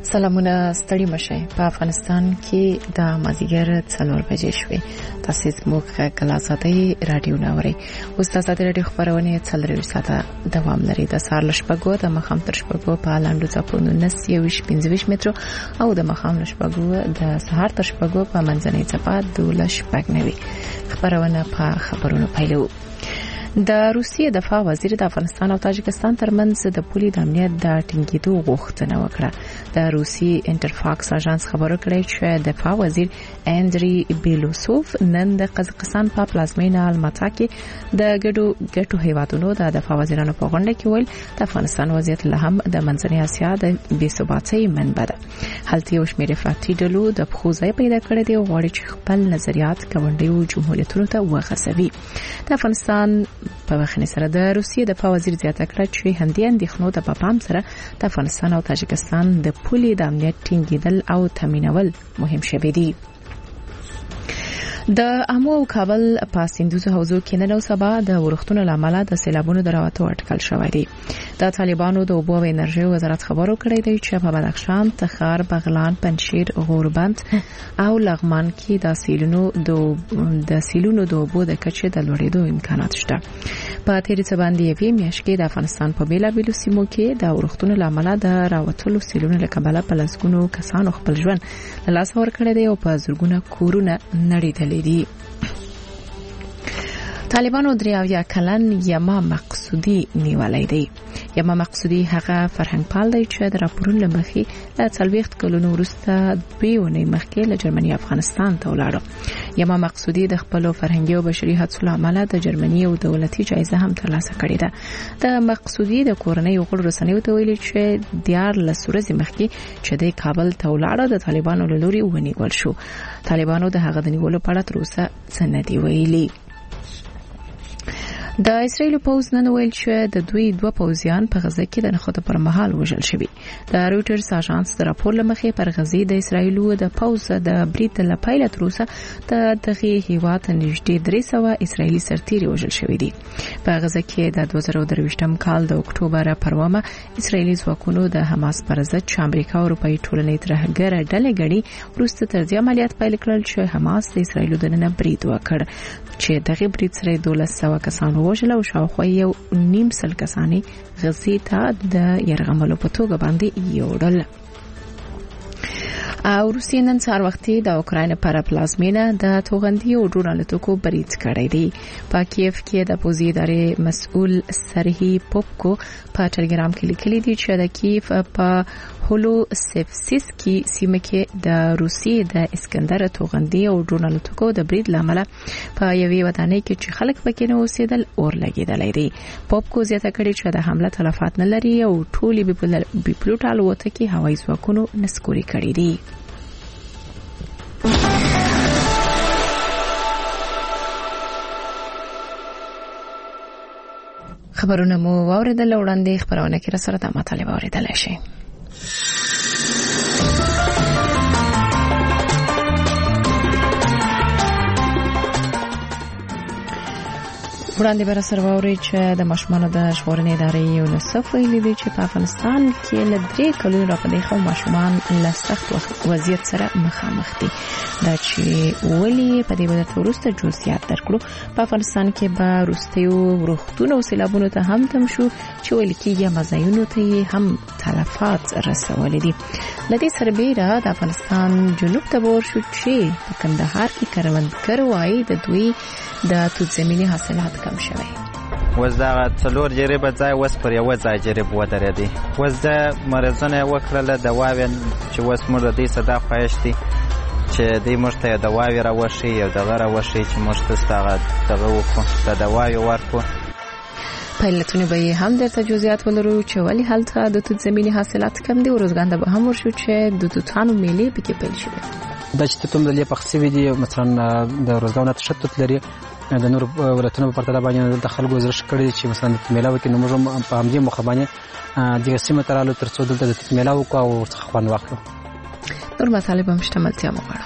سلامونه ستړي مشه په افغانستان کې د مازیګر 4 بجې شوې تاسو زموږ کلاساتي رادیو ناوري استاد رادیو خبرونه 4 ساعته دوام لري د سهار لشپګو د مخام تر شپګو په لاندو ځپونو 925 متر او د مخام لشپګو د سهار تر شپګو په منځنۍ ځپا 2 خبرونه په خبرونو پیلو د روسیې دفاع وزیر د افغانستان او تاجکستان ترمنځ د پولي د امنیت د ټینګېدو غوښتنه وکړه د روسي انټرفاکس اژانس خبرو کړې چې دفاع وزیر اندري بیلوسوف نن د قزاقستان په پلازمینه الماتا کې د ګډو هیوادونو د دفاع وزیرانو په غونډه کې ویل د افغانستان وضعیت له هم د منځنۍ اسیا د بېثباتۍ منبع ده هلته یو شمېر افراطي ډلو د پخوځای پیدا کړی دی او غواړي چې خپل نظریات ګاونډیو جمهوریتونو ته وغځوي د افغانستان په وخت سره د روسیې د دفاع وزیر زیاته کړه چې همدې اندېښنو ته په پام سره د افغانستان او تاجکستان د پولي د امنیت ټینګېدل او تامینول مهم شوي دي د امو او کابل په سیندوزو حوزو کې نن او سبا د ورښتونو لامل د سیلابونو دراوته اټکل شوی دی د طالبانو د اوبو او انرژي وزارت خبرو کړی دی چې په بدخشان تخار بغلان پنشیر غوربند او لغمان کې د سیلونو د اوبو د کچې د لوړېدو امکانات شته په تیرې څه باندې یوې میاشت کې د افغانستان په بیلابیلو سیمو کې د ورښتونو لامل د راوتلو سیلونو له کبله په لسګونو کسانو خپل ژوند له لاسه ورکړی دی او په زرګونه کورونه نړېدلي دي طالبانو دریاویا کلن یما مقصودی نیولای دی یما مقصودی هغه فرهنګ پال دی چې د راپورونو لمخې له 40 کلونو وروسته 2 ونې مخکې له جرمني افغانستان ته ولاړ یما مقصودی د خپل فرهنګي او بشري هڅو لامل د جرمني او دولتي جایزه هم ترلاسه کړې ده د مقصودی د کورنۍ غړو رسنیو ته ویلي چې دیار له سورزي مخکې چې د کابل ته ولاړ د طالبانو له لوري ونیول شو طالبانو د هغه د نیولو په اړه تر اوسه څه نه دی ویلي د اسرایل پوز نن ویل چې د دوی 2 پوزیان په غزه کې د نخود پر مهال وژل شوي د رويټرز اژانس د راپور لمخې پر غزه د اسرایل د پوز د بریټ له پایله تر اوسه د دغه هیواد نږدې 300 اسرایلی سرتیري وژل شوي دي په غزه کې د 2023م کال د اکتوبر پروامه اسرایلی ځواکونو د حماس پر ضد چې امریکا او اروپאי ټولنې ترهګر ډلې غړي وروسته تر دې عملیات پیل کړل چې حماس د اسرایل د نن برید وکړ چې دغه برید سره 1200 کسانو وژل او شاوخوا 1.5 کسانی غزې ته د يرغملو په توګه باندې یوړل او روسیې نن سهار وختي د اوکراین پر پلازمینه د توغندي او ډرون الوتکو برید کړی دی په کیف کې د پوزي ادارې مسؤل سرهي پوپکو په ټلګرام کې لیکلي دي چې د کیف په هولو سفسیسکی سیمه کې د روسیې د اسکندر توغندي او ډرون الوتکو د برید لامل په یوې ودانۍ کې چې خلک پکې نه اوسېدل اور لګیدلې دي پوپکو زیاته کړې چې د حمله تلفات نه لري او ټولې بیپلوټ الوتکې هوایي ځواکونو نسکوري کړې دي خبرونه مو واوریدل وړاندې خبرونه کې را سره د مطالبه اوریدل شي وړاندې بر سره ووري چې د ماشومانو د ژغورنې ادارې یونیسف ویلي دی چې په افغانستان کې له 3 کلونو راپدې خو ماشومان له سخت وضعیت سره مخامخ دي دا چې ولي په دې وخت وروسته جزئیات درکړو په افغانستان کې به وروستیو ورښتونو او سیلابونو ته هم تم شو چې ولي کېږي مزایونو ته هم تلفات رسولې دي لدې سربېره د افغانستان جنوب ته ور شو چې په کندهار کې کروندګر وایي د دوی د توت زمینی حاصلات کم شوی وز دا څلور جریبه ځای وس پر یو ځای جریب ودرېدی وز د مرزونه وکړه د واوین چې وس مر دې صدا خوښتي چې دې مرته د واوی را وشي او د غره وشي چې مرته ستغه دغه وکړه د واوی ورکو پایلتونه به هم د تجهیزات ولرو چې ولی حالت د توت زمینی حاصلات کم دي او روزګان به هم ورشو چې د توتانو میلې پکې پیل شي د چې ته ملي پخسي دي مثلا د روزګان تشتت لري د نور ولایتونو په پرتله باندې د خلکو زرش کړي چې مثلا د میلاو کې نومو په همدې مخبانه د سیمه ترالو ترڅو د میلاو کو او خوان واخلو نور مطالب هم شتملتیا مغواړه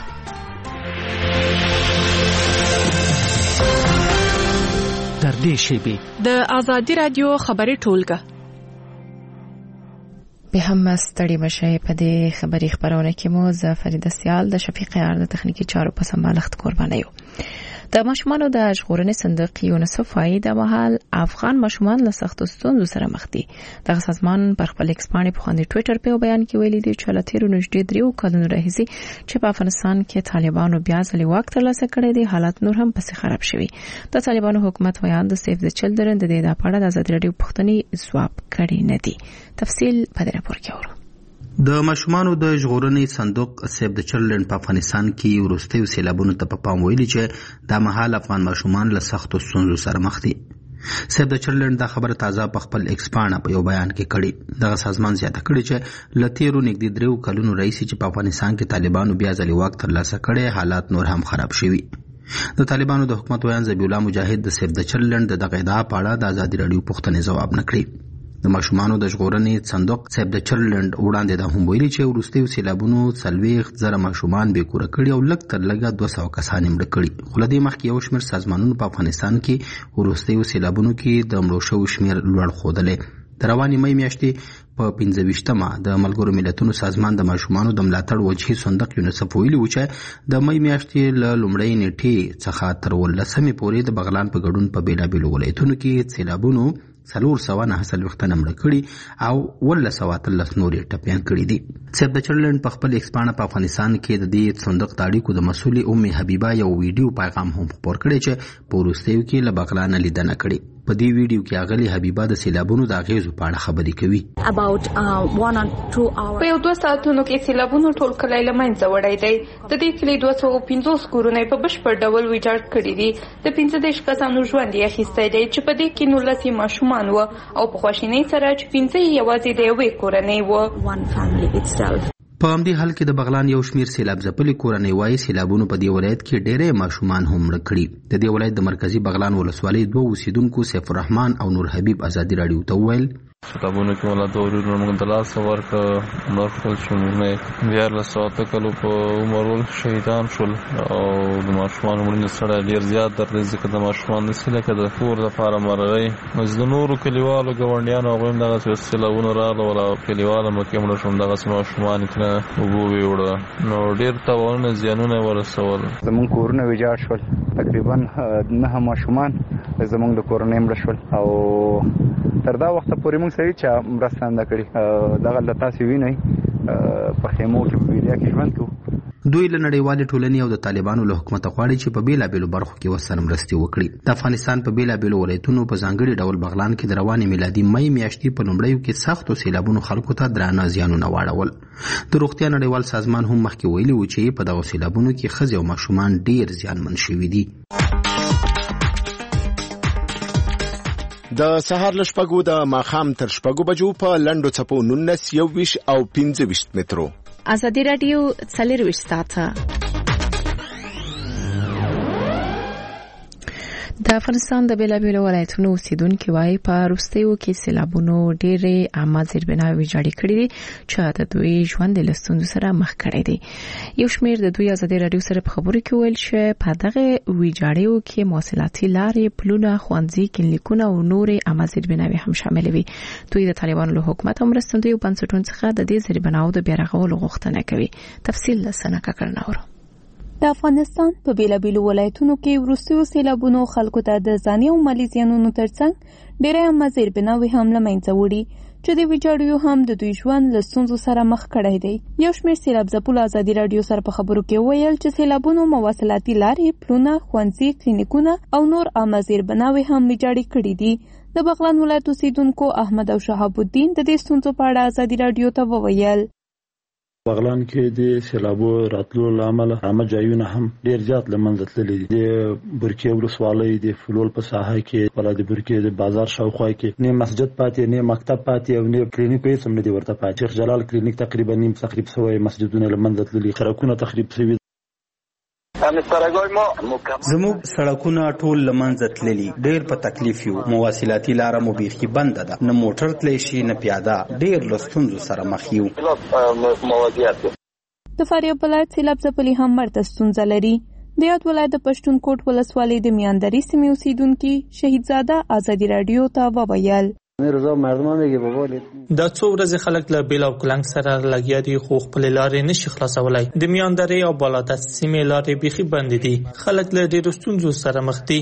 تر دې شی به د ازادي رادیو خبري ټولګه به هم ستړي مشه په دې خبري خبرونه کې مو زفرید سیال د شفیق یار د تخنیکی چارو په سمبالښت قرباني یو د ماشومانو د ژغورنې صندوق یونیسف وايي د مهال افغان ماشومان له سختو ستونزو سره مخ دي. د سازمان پر خپل ایکس باندې په خاندي ټوئیټر په بیان کې ویلي دي چې له تیرو نږدې 3 کلونو راهیسي چې په افغانستان کې طالبانو بیا ځلې واک ترلاسه کړی دی حالات نور هم پسې خراب شوي. د طالبانو حکومت وايي د سیف د چلډرن د دې د پاړه د آزاد رادیو پښتني ځواب کړی نه دي. تفصیل په دې راپور کې اورو. د ماشومانو د ژغورنې صندوق سیف د چلډرن په افغانستان کې وروستیو سیلابونو ته په پام ویلي چې د مهال افغان ماشومان له سختو ستونزو سره مخ دي. سیف د چلډرن دا خبره تازه په خپل ایکس باندې په یو بیان کې کړي. دغه سازمان زیاته کړي چې له تیرو نږدې 3 کلونو راهیسي چې په افغانستان کې طالبانو بیا ځلې واک ترلاسه کړی حالات نور هم خراب شوي. د طالبانو د حکومت ویان ذبیح الله مجاهد د سیف د چلډرن د دغه ادعا په اړه د آزادي رادیو پښتني ځواب نه کړی. د ماشومانو د ژغورنې صندوق سیف د چلډرن وړاندې د هم ویلي چې وروستیو سیلابونو 40,000 ماشومان بې کوره کړي او لږ تر لږه 200 کسان مړه کړي. خو له دې مخکې یو شمېر سازمانونو په افغانستان کې وروستیو سیلابونو کې د مړو شویو شمېر لوړ ښودلی. د روانې مۍ میاشتې په 25مه د ملګرو ملتونو سازمان د ماشومانو د ملاتړ وجهي صندوق یونیسف ویلي و چې د مۍ میاشتې له لومړۍ نیټې څخه تر 18مې پورې د بغلان په ګډون په بېلابېلو ولایتونو کې سیلابونو 449 مړه کړي او 113 نورې ټپیان کړي دي. سیف د چلډرن په خپل ایکس باندې په افغانستان کې د دې صندوق د اړیکو د مسؤلې ام حبیبه یو ویډیو پیغام هم خپور کړی چې په وروستیو کې له بغلان لیدنه کړي. په دې ویډیو کې اغلی حبیبه د سیلابونو د اغیزو په اړه خبرې کوي. په یو 2 ساعتونو کې سیلابونو ټول کلی له منځه وړی دی. د دې کلي 250 کورونه په بشپړ ډول ویجاړ کړي دي. د 15 کسانو ژوند یې اخیستی دی چې په دې کې 19 ماشومان و او په خواشینۍ سره چې 15 یوازې د یوې کورنۍ و. په همدې حال کې د بغلان یو شمیر سیلاب ځپلې کورنۍ وایي سیلابونو په دې ولایت کې ډېری ماشومان هم مړه کړي. د دې ولایت د مرکزي بغلان ولسوالۍ 2 اوسیدونکو سیف الرحمن او نور حبیب آزادي رادیو ته وویل سیلابونو کې ولا د ورونو موږ د لاسه ورکړه نور خپل شومونه بیا له ساعته کلو په عمر ول شهیدان شول او د ماشومان مړینه سره ډیر زیات درد ځکه د ماشومان د سیلکه د کور لپاره مرغۍ مز د نورو کلیوالو ګاونډیانو هغوی هم دغه سیلابونه راغله ولا کلیواله مکه مړه شول دغه ماشومان کنه وګو ویوړه نو ډیر تاوانونه زیانونه ورسول. زمون کورونه ویجاړ شول تقریبا 9 ماشومان زمون د کورونو مړه شول او تر دا وخت پورې موږ سړي چې مرسته نه کړې دغه له تاسو وینئ په خیمو کې په بیریا کې ژوند کوو. دوی له نړیوالې ټولنې او د طالبانو له حکومت غواړي چې په بیلابېلو برخو کې ورسره مرستې وکړي. د افغانستان په بیلابېلو ولایتونو په ځانګړي ډول بغلان کې د روانې میلادي مۍ میاشتې په لومړیو کې سختو سیلابونو خلکو ته درانه زیانونه واړول. د روغتیا نړیوال سازمان هم مخکې ویلي و چې په دغو سیلابونو کې ښځې او ماشومان ډېر زیانمن شوي دي. د سهار له شپږو د ماښام تر شپږو بجو په لنډو څپو 19 21 او 25 مترو. آزادي رادیو 24 ساعته د افغانستان د بیلابېلو ولایتونو اوسیدونکي وایي په وروستیو کې سیلابونو ډېرې عامه زیربناوې ویجاړې کړې دي چې د دوی ژوند له ستونزو سره مخ کړی دی. یو شمېر د دوی آزادي رادیو سره په خبرو کې ویل چې په دغه ویجاړیو کې مواصلاتي لارې پلونه ښوونځي کلینیکونه او نورې عامه زیربناوې هم شامل وي. دوی د طالبانو له حکومت او مرستندویو بنسټونو څخه د دې زیربناوو د بیا رغولو غوښتنه کوي. تفصیل له سنه ککړناورو. د افغانستان په بیلابېلو ولایتونو کې وروستیو سیلابونو خلکو ته د ځاني او مالي زیانونو ترڅنګ ډېرې عامه زیربناوې هم له منځه وړي چې د ویجاړیو هم د دوی ژوند له ستونزو سره مخ کړی دی. یو شمېر سیلاب ځپلو آزادي رادیو سره په خبرو کې ویل چې سیلابونو مواصلاتي لارې پلونه ښوونځي کلینیکونه او نور عامه زیربناوې هم ویجاړې کړي دي. د بغلان ولایت اوسیدونکو احمد او شهاب الدین د دې ستونزو په اړه آزادي رادیو ته وویل بغلان کې د سیلابو راتلو لامل عامه ځایونه هم ډیر زیات لمنځه تللي دي. د برکې ولسوالۍ د فلول په ساحه کې ولا د برکې د بازار شاوخوا کې نه مسجد پاتې نه مکتب پاتې او نه کلینیک هیڅ هم نه دی ورته پاتې. شیخ جلال کلینیک تقریبا نیم تخریب شوی، مسجدونه لمنځه تللي، سړکونه تخریب شوي. زموږ سړکونه ټول لمنځه تللي، ډېر په تکلیف یو. مواصلاتي لاره مو بیخي بنده ده، نه موټر تلی شي نه پیاده، ډېر له ستونزو سره مخ یو. د فاریاب ولایت سیلاب ځپلي هم ورته ستونزه لري. د یاد ولایت د پښتونخوا ولسوالۍ د میاندري سیمې اوسیدونکي شهیدزاده آزادي رادیو ته وویل دا څو ورځې خلک له بیل او کلنګ سره لګیا دي خو خپل لارې نشي خلاصولای. د میاندرې او بالادست سیمې لارې بیخي بند دي. خلک له ډېرو ستونزو سره مخ دي.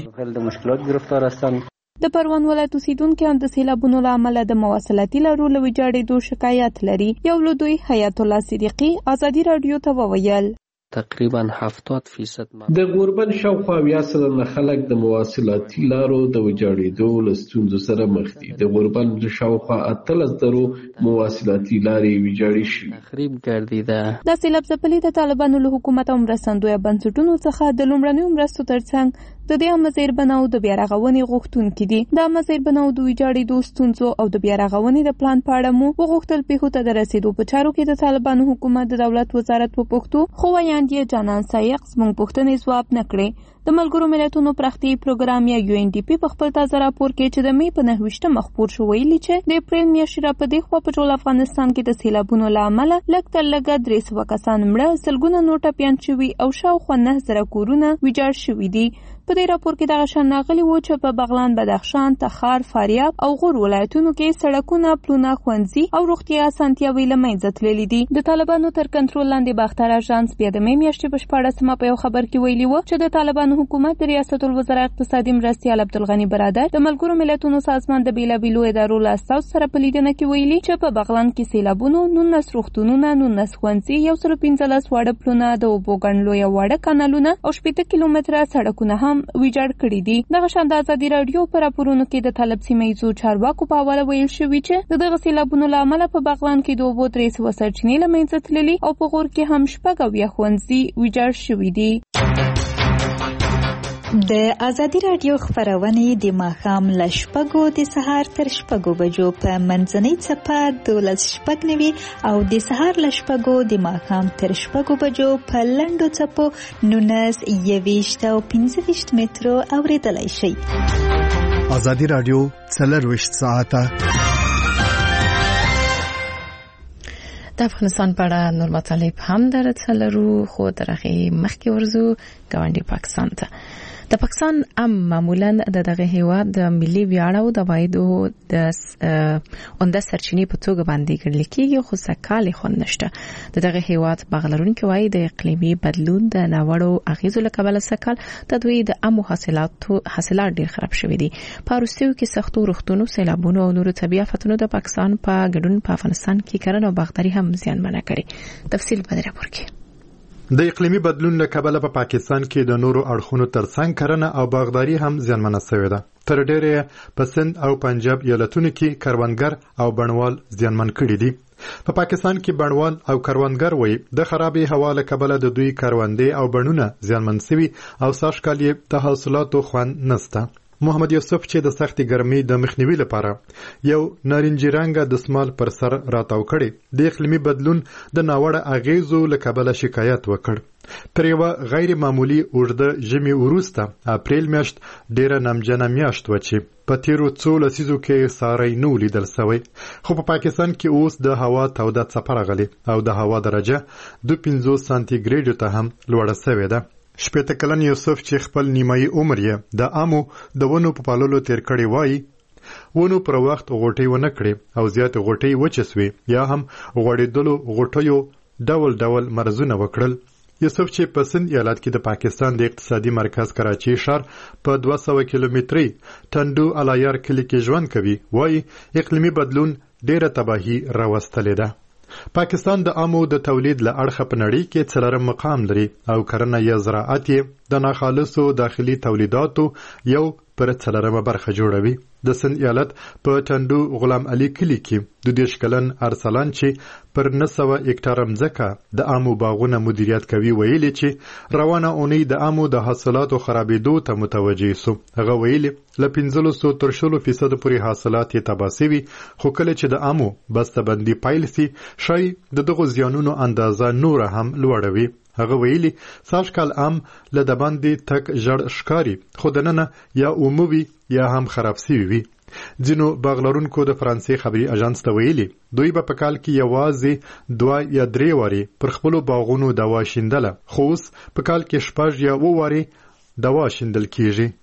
د پروان ولایت اوسیدونکو هم د سیلابونو له امله د مواصلاتي لارو له ویجاړېدو شکایت لري. یو له دوی حیات الله صدیقي ازادي رادیو ته وویل تقریبا 70% د غوربند شاوخوا 80% خلک د مواصلاتي لارو د ویجاړېدو له ستونزو سره مخ دي. د غوربند شاوخوا 18 مواصلاتي لارې ویجاړې شوې. تخریب ګرځیده. د سیلاب ځپلي د طالبانو له حکومت او مرستندویه بنسټونو څخه د لومړنیو مرستو ترڅنګ د دې امزیر بناو د بیا رغونې غوښتونکي دي. د امزیر بناو د ویجاړېدو ستونزو او د بیا رغونې د پلان په اړه مو وغوښتل پیښو ته د رسیدو په چارو کې د طالبانو حکومت د دولت وزارت په پښتو خو ویاندې جانان سایق زموږ پوښتنې ځواب نه کړې. د ملګرو ملتونو پراختیایي پروګرام یا UNDP په خپل تازه راپور کې چې د می په 9 خپور شو ویلي چې د اپریل میاشتې را په دې خوا په ټول افغانستان کې د سیلابونو له امله لږ تر لږه 300 کسان مړه، سلګونه نور ټپیان شوي او شاوخوا 9000 کورونه ویجاړ شوي دي. په دې راپور کې دغه شان راغلي و چې په بغلان، بدخشان، تخار، فاریاب او غور ولایتونو کې سړکونه، پلونه، ښوونځي او روغتیا اسانتیاوې له منځه تللي دي. د طالبانو تر کنټرول لاندې باختر اژانس بیا د می میاشتې په 14 په یو خبر کې ویلي و چې د طالبانو حکومت د ریاست الوزرا اقتصادي مرستیال عبدالغني برادر د ملګرو ملتونو سازمان د بیلابیلو ادارو له استازو سره په لیدنه کې ویلي چې په بغلان کې سیلابونو 19 روغتونونه، 19 ښوونځي، 115 واړه پلونه، د اوبو ګڼ لویه واړه کانالونه او 80 کیلومتره سړکونه هم ویجاړ کړي دي. دغه شان د ازادي رادیو پر راپورونو کې د طالب سیمه‌ییزو چارواکو په حواله ویل شوی چې دغه سیلابونو له امله په بغلان کې د اوبو 300 سرچینې له منځه تللي او په غور کې هم 6 ښوونځي ویجاړ شوي دي. د ازادي رادیو خبرونه د ماښام له 6 د سهار تر 6 بجو په منځنۍ څپه 12:09 او د سهار له 6 د ماښام تر 6 بجو په لنډو څپو 19 او 15 مترو اوریدلای شئ. ازادي رادیو 24 ساعته د افغانستان په اړه نور مطالب هم درڅلرو خو درغه مخکې ورزو ګاونډي پاکستان ته. د پاکستان معمولا د دغه هیواد د ملي ویاړ او د وایدو د اونده سرچینې په توګه باندې ګڼل کېږي خو سکه‌ل خو نشته. د دغه هیواد بغلرونکو وایي د اقلیمي بدلون د ناوړو اغیزو له کبله سکه‌ل د دوی د عامو حاصلات ډیر خراب شوي دي. په روسیو کې سختو روغتونو، سیلابونو او نورو طبيعي آفتونو د پاکستان په ګډون په افغانستان کې کرنه او باغداري هم زیانمنه کړي. تفصیل په دې راپور کې. د اقلیمي بدلون له کبله په پاکستان کې د نورو اړخونو ترڅنګ کرنه او باغداري هم زیانمنه شوې ده. تر ډېره په سند او پنجاب ایالتونو کې کروندګر او بڼوال زیانمن کړي دي. په پاکستان کې بڼوال او کروندګر وایي د خرابې هوا له کبله د دوی کروندې او بڼونه زیانمن شوي او سږ کال یې د حاصلاتو خوند نشته. محمد یوسف چې د سختي ګرمۍ د مخنیوي لپاره یو نارنجي رنګه دسمال پر سر راتاو کړي د اقلیمي بدلون د ناوړه اغیزو له کبله شکایت وکړ. تر یو غیر معمولی اوږده ژمي وروسته اپریل میاشت ډیره نمجنه میاشت و چې په تیرو څو لسیزو کې ساری نو لیدل شوی. خو په پاکستان کې اوس د هوا توده څپه راغلي او د هوا درجه 2.50 سانتیګریډ ته هم لوړه شوې ده. شپېته کلن یوسف چې خپل نیمایي عمر یې د عامو د ونو په پاللو تیر کړی وایي ونو پر وخت غوټۍ ونه کړي او زیات غوټۍ وچسوي یا هم غوړېدلو غوټیو ډول ډول مرزونه وکړل. یوسف چې په سند ایالت کې د پاکستان د اقتصادي مرکز کراچي ښار په 200 کیلومتري ټنډو الایار کلی کې ژوند کوي وایي اقلیمي بدلون ډیره تباهي راوستلې ده. پاکستان د عامو د تولید له اړخه په نړۍ کې څلورم مقام لري او کرنه یا زراعت یې د ناخالصو داخلي تولیداتو یو پر څلورمه برخه جوړوي. د سند ایالت په ټنډو غلام علي کلی کې د 10 کلن ارسلان چې پر 900 هکټار ځمکه د عامو باغونو مدیریت کوي ویلي چې روانه اونۍ د عامو د حاصلاتو خرابېدو ته متوجه سو. هغه ویلي له 1500 تر 16% پورې حاصلات یې تباه شوي خو کله چې د عامو بسته‌بندي پیل سي شاید دغه زیانونو اندازه نور هم لوړوي. هغه ویلي سږ کال عام له د باندې تک ژړ ښکاري خو دننه یا عمومي یا هم خراب شوي وي. ځینو باغلرونکو د فرانسې خبري اژانس ته ویلي دوی به په کال کې یوازې 2 یا 3 واري پر خپلو باغونو دوا شیندله خو اوس په کال کې 6 یا 7 واري دوا شیندل کیږي.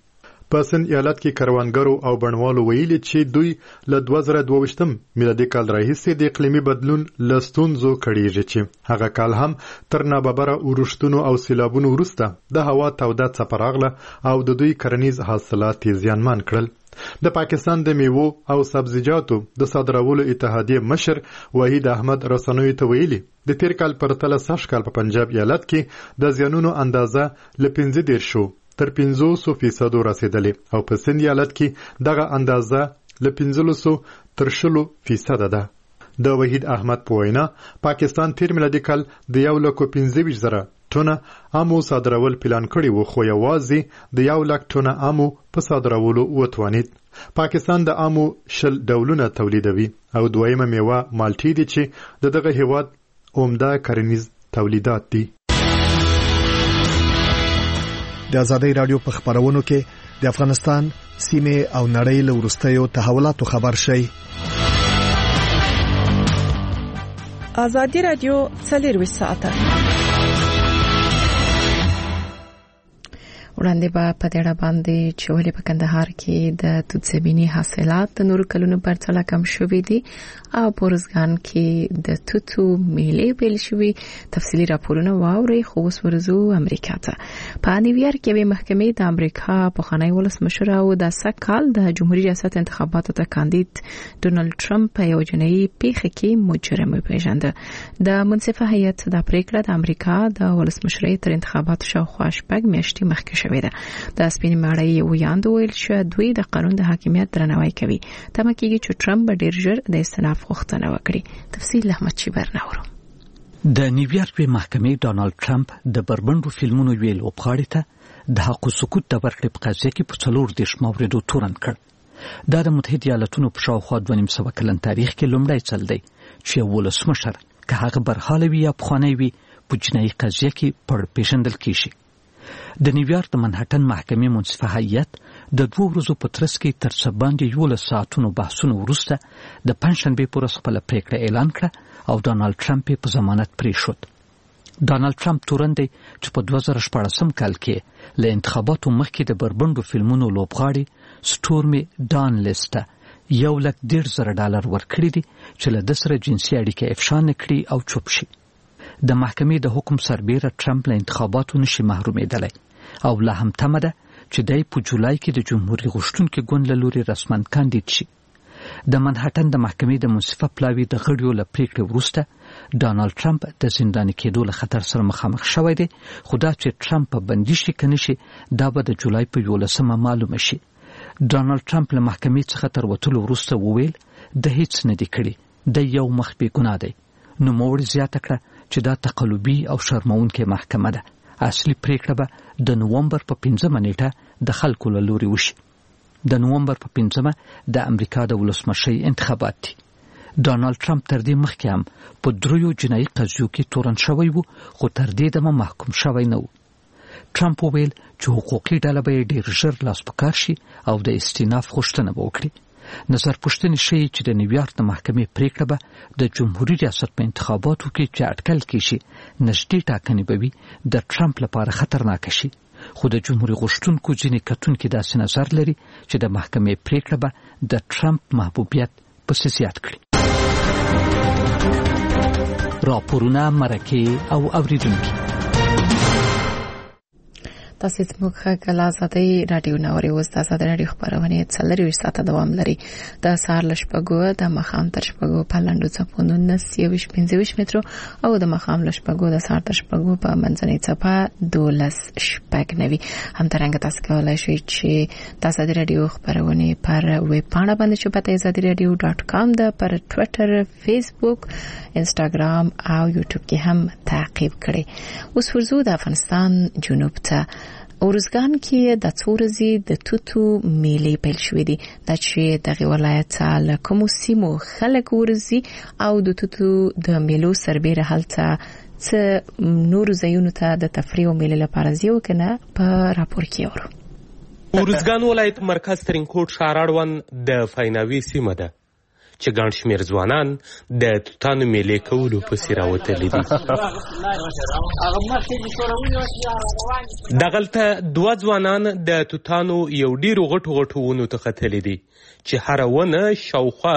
په سند ایالت کې کروندګرو او بڼوالو ویلي چې دوی له 2022 میلادي کال راهیسې د اقلیمي بدلون له ستونزو کړېږي چې هغه کال هم تر ناببره اورښتونو او سیلابونو وروسته د هوا توده څپه راغله او د دوی کرنیز حاصلات یې زیانمن کړل. د پاکستان د میوو او سبزیجاتو د صادرولو اتحادیې مشر وحید احمد رسنوي ته ویلي د تیر کال پرتله سږ کال په پنجاب ایالت کې د زیانونو اندازه له 15 تر 500% رسیدلې او په سند ایالت کې دغه اندازه له 15 تر 20% ده. د وحید احمد په وینا پاکستان تیر میلادي کال د 1,25,000 ټنه امو صادرول پلان کړی و خو یوازې د 100,000 ټنه امو په صادرولو وتوانید. پاکستان د امو 10 ډولونه تولیدوي او دویمه میوه مالټې دي چې دغه هیواد عمده کرنیز تولیدات دي. د آزادۍ رادیو په خبرونو کې د افغانستان سیمه او نړۍ له وروستیو تحولاتو خبر شي. آزادۍ رادیو 24 ساعته وړاندې به په دې اړه باندې چې ولې په کندهار کې د توت زمینی حاصلات د نورو کلونو په پرتله کم شوي دي او په ارزګان کې د توتو میلې پیل شوي. تفصیلي راپورونه واوري. خو اوس ورځو امریکا ته. په نیویارک کې محکمې د امریکا پخوانی ولسمشر او د سکهال د جمهوریت ریاست انتخاباتو ته کاندید ډونالد ټرمپ په یو جنایي پیښه کې مجرم پیژنده. د منصفه هیئت د پریکړه د امریکا د ولسمشرۍ تر انتخاباتو شاوخوا شپږ میاشتې مخکې د سپین ماړی ویاند ویل چې دوی د قانون د حاکمیت درناوی کوي. تمه کېږي چې ټرمپ ډیر ژر د استئناف غوښتنه وکړي. تفصیل احمد شیبر نورو. د نیویارک محکمې ډونالد ټرمپ د بربندو فلمونو ویل وبغاړي ته د حق سکوت د ورکړې په قضیه کې په 4 موردو تورن کړ. دا د متحده ایالاتونو په شاوخوا 2.5 کلن تاریخ کې لومړی ځل دی چې ولسمشر که هغه برحاله وي یا پخوانی وي په جنایي قضیه کې پر پیژندل کیږي. د نیویارک د منهټن محکمې منصفه هیئت د 2 ورځو په ترڅ کې تر څه باندې 11 ساعتونو بحثونو وروسته د پنځشنبه پر ورځ خپل پریکړه اعلان کړه او ډونالد ټرمپ په ضمانت پریښود. ډونالد ټرمپ تورن دی چې په 2014 کال کې له انتخاباتو مخکې د بربندو فلمونو لوبغاړي سټورمي ډانلیسټ $1,10,000 ورکړي دي چې له د سره جنسي اړیکه افشا نکړي او چوپ شي. د محکمې د حکم سربیره ټرمپ له انتخاباتو نشي محرومېدلی او لا هم تمه ده چې دای په جولای کې د جمهوریت غوښتونکو ګوند له لوري رسماً کاندید شي. د منهټن د محکمې د منصفه پلاوي د غړیو له پریکړې وروسته ډونالد ټرمپ د زنداني کېدو له خطر سره مخامخ شوی دی. خو دا چې ټرمپ په بندي شي که نشي دا به د جولای په 11 معلومه شي. ډونالد ټرمپ له محکمې څخه تر وتلو وروسته وویل د هیڅ نه دی کړی، د یو مخ بې ګناه دی. نوموړي زیاته کړه چې دا تقلبي او شرمونکې محکمه ده. اصلي پریکړه به د نومبر په 15 نیټه د خلکو له لوري وشي. د نومبر په 15 د امریکا د ولسمشرۍ انتخابات دي. ډونالد ټرمپ تر دې مخکې هم په 3 جنایي قضیو کې تورن شوی وو خو تر دې دمه محکوم شوی نه و. ټرمپ وویل چې حقوقي ډله به ډیر ژر لاس په کار شي او د استئناف غوښتنه به وکړي. نظر پوښتنې ښیي چې د نیویارک د محکمې پریکړه به د جمهوریت ریاست په انتخاباتو کې چې اټکل کیږي نږدې ټاکنې به وي د ټرمپ لپاره خطرناک شي. خو د جمهوریت غوښتونکو ځینې کتونکي داسې نظر لري چې د محکمې پریکړه به د ټرمپ محبوبیت پسې زیات کړي. راپورونه مرکه او اوریدونکي تاسو زموږ کله آزادۍ رادیو نوري اوس د آزادۍ رادیو خبرونه 24 ساعته دوام لري. د سهار ل شپږو د مخام تر شپږو په لاندو څپونو 19 متر او د مخام ل شپږو د سهار تر شپږو په منځنۍ څپه 12 شپږ. همدارنګه تاسو کولای شئ چې د آزادۍ رادیو خبرونه پر ویب پاڼه باندې چوپته azadiradio.com د پر ټوئیټر، فیسبوک، انستګرام او یوټیوب کې هم تعقیب کړئ. اوس ورزو د افغانستان جنوب ته ارزګان کې د څورزي د توتو میلې پیل شوې دي. د چې دغه ولایت له کوم سیمو خلک ورزي او د توتو د میلو سربېره هلته څه نور ځایونو ته د تفریح او میلې لپاره ځي وکنه په راپور کې اورو. ارزګان ولایت مرکز ترینکوټ ښار اړوند د فیناوي سیمه ده چې ګڼ شمېر ځوانان د توتانو میلې کولو پسې راوتلي دي. دغلته 2 ځوانان د توتانو یو ډېرو غټو ونو ته ختلي دي چې هره ونه شاوخوا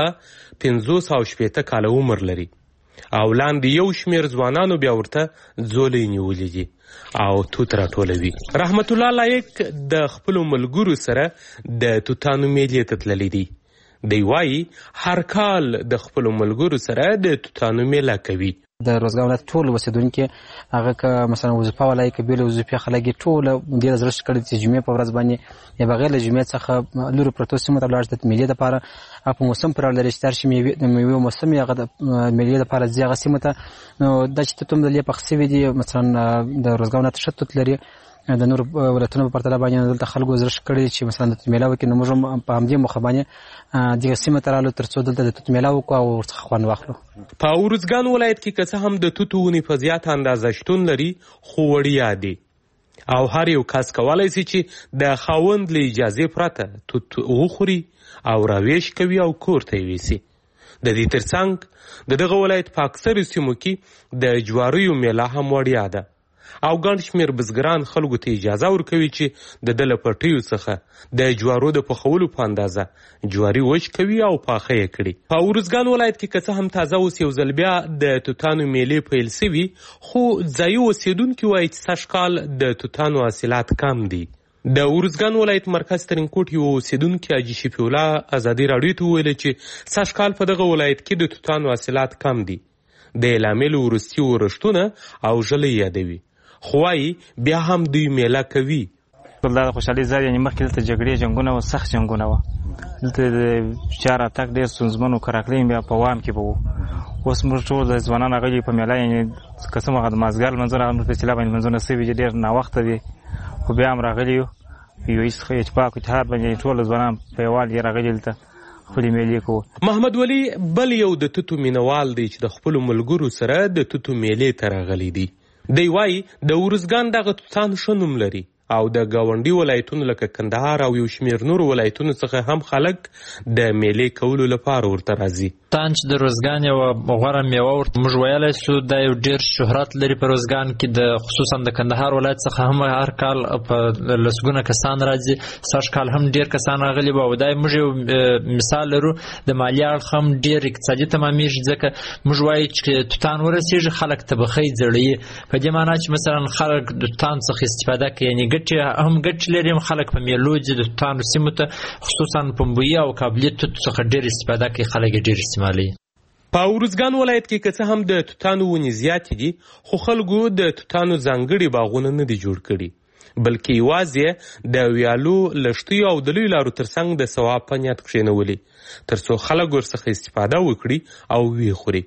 580 کاله عمر لري او لاندې یو شمېر ځوانانو بیا ورته ځولۍ نیولي دي او توت راټولوي. رحمت الله لایق د خپلو ملګرو سره د توتانو میلې ته تللی دی. دی وایي هر کال د خپلو ملګرو سره د توتانو میله کوي. د روزګار ولایت ټول اوسېدونکي هغه که مثلا وظیفه والا یې که بېله وظیفې خلک یې ټوله ډېره زړه ښه کړي چې جمعې په ورځ باندې یا بغیر له جمعې څخه لرې پرتو سیمو ته ولاړ شي د میلې دپاره هغه په موسم پورې اړه لري چې دا چې د میوې موسم یې هغه د میلې دپاره ځي هغه سیمو ته. نو دا چې توت هم د دې پخ سوي دي مثلا د روزګار ولایت ښه توت لري د نور ولایتونو په پرتله باندې دلته خلکو زړه ښه کړي چې مثلا د توت میله وکړي. نو موږ هم په همدې موخه باندې دغه سیمه ته رالو تر څو دلته د توت میله وکړو او ورڅخه خوند واخلو. په ارزګان ولایت کې که څه هم د توتو ونې په زیاته اندازه شتون لري خو وړیا دي او هر یو کس کولی شي چې د خاوند له اجازې پرته توت وخوري او راویش کوي او کور ته یې یوسي. د دې ترڅنګ د دغه ولایت په اکثرو سیمو کې د جواریو میله هم وړیا ده او ګڼ شمېر بزګران خلکو ته اجازه ورکوي چې د ده له پټیو څخه د جوارو د پخولو په اندازه جواري وچ کوي او پاخه یې کړي. په ارزګان ولایت کې که څه هم تازه اوس یو ځل بیا د توتانو میلې پیل سوي خو ځایي اوسېدونکي وایي چې سږکال د توتانو حاصلات کم دي. د ارزګان ولایت مرکز ترینکوټ یو اوسېدونکي حاجي شفیع الله ازادي راډیو ته وویل چې سږکال په دغه ولایت کې د توتانو حاصلات کم دي. د اعلامیې له وروستي ورښتونه او ژلۍ یادوي خو وایي بیا هم دوی میله کوي. دا د خوشحالۍ ځای یعنې مخکې دلته جګړې جنګونه وه سخت جنګونه وه دلته د چا راتګ ډېر ستونزمن و که راکلی بیا په وام کې به وو. اوس موږ ټول د ځوانان راغلي په میله یعنې که څه هغه د مازدیګر لمونځونه هغه په اصطلاح باندې لمونځونه سوي چې ډېر ناوخته دي خو بیا هم راغلي یو یو اتفاق اتحاد باندې ټول ځوانان په یووال یې راغلي دلته خپلې میلې کوو. محمد ولی بل یو د توتو مینوال دی چې د خپلو ملګرو سره د توتو میلې ته راغلی دی. دی وایي د ارزګان دغه توتان ښه نوم لري او د ګاونډي ولایتونو لکه کندهار او یو شمېر نورو ولایتونو څخه هم خلک د میلې کولو لپاره ورته راځي. توتان چې د روزګان یوه غوره میوه ورته موږ ویلی شو دا یو ډېر شهرت لري په روزګان کې د خصوصا د کندهار ولایت څخه هم هر کال په لسګونه کسان راځي. سږ کال هم ډېر کسان راغلي وو او دا موږ یو مثال لرو د مالي اړخ هم ډېر اقتصادي تمامیږي ځکه موږ وایو چې توتان ورسېږي خلک طبخۍ زړوي په دې معنا چې مثلا خلک د توتان څخه استفاده کوي یعنې هم ګټې لري هم خلک په میلو ځي د توتانو سیمو ته خصوصا پنبویي او کابلي توت څخه ډېر استفاده کوي خلک یې ډېر استعمالوي. په ارزګان ولایت کې که څه هم د توتانو ونې زیاتې دي خو خلکو د توتانو ځانګړي باغونه نه دي جوړ کړي بلکې یوازې د ویالو لښتیو او د لویو لارو ترڅنګ د ثواب په نیت کښېنولي تر څو خلک ورڅخه استفاده وکړي او ویې خوري.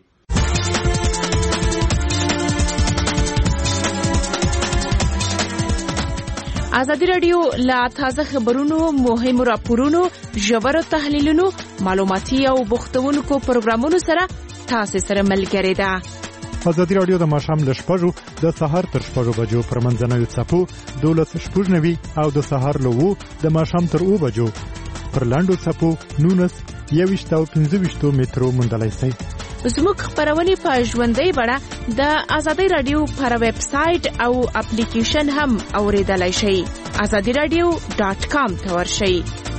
ازادي راډیو لا تازه خبرونو مهمو راپورونو ژورو تحلیلونو معلوماتي او بوختونکو پروګرامونو سره تاسو سره ملګری ده. ازادي راډیو د ماښام له 6 د سهار تر 6 بجو پر منځنوي څپو 12:00 او د سهار له 2 د ماښام تر 2 بجو پر لاندو څپو 19:25 مترو موندلای شئ. زموږ خبرونه په ژوندۍ بڼه د ازادي راډیو پر ویب سټ او اپلیکیشن هم اوریدلای شئ. azadiradio.com ته ورشئ.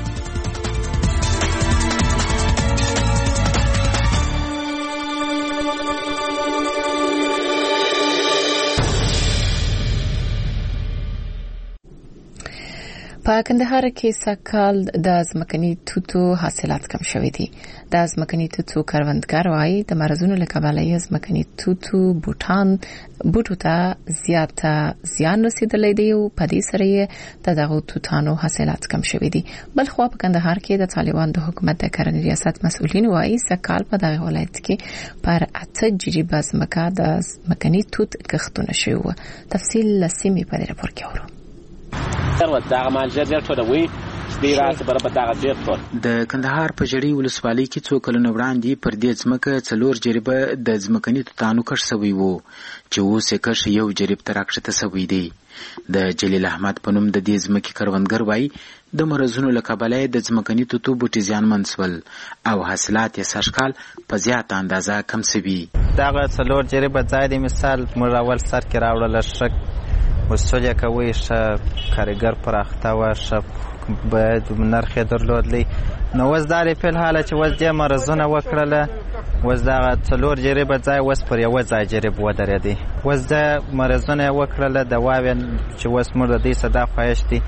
په کندهار کې سږکال د ځمکني توتو حاصلات کم شوي دي. د ځمکني توتو کروندګر وايي د مرزونو له کبله یې ځمکني توتو بوټو ته زیاته زیان رسیدلی دی او په دې سره یې د دغو توتانو حاصلات کم شوي دي. بل خو په کندهار کې د طالبان د حکومت د کرنې ریاست مسؤلین وايي سږکال په دغه ولایت کې پر 8 جریبه ځمکه د ځمکني توت کښتونه شوي وو. تفصیل لسیمې په دې راپور کې اورو. د کندهار په جړی ولسوالۍ کې څو کلونه وړاندې پر دې ځمکه 4 جریبه د ځمکني توتانو کښت شوی وو چې اوس یې کښت 1 جریب ته راکښته شوی دی. د جلیل احمد په نوم د دې ځمکې کروندګر وایي د مرزونو له کبله د ځمکني توتو بوټي زیانمن سول او حاصلات یې سږکال په زیاته اندازه کم سوي. دغه څلور جریبه ځای د مثال موږ اول سر کې راوړله ښه وسول یې کوئ ښه کارګر پراخته وه ښه باید نرخ یې درلودلی نو اوس دا د فی الحاله چې اوس دې مرزونه وکړله اوس دغه څلور جریبه ځای اوس پر یوه ځای جریب ودرېدی اوس د مرزونه یې وکړله دواوې چې اوس موږ د دوی څه دا خواهش دی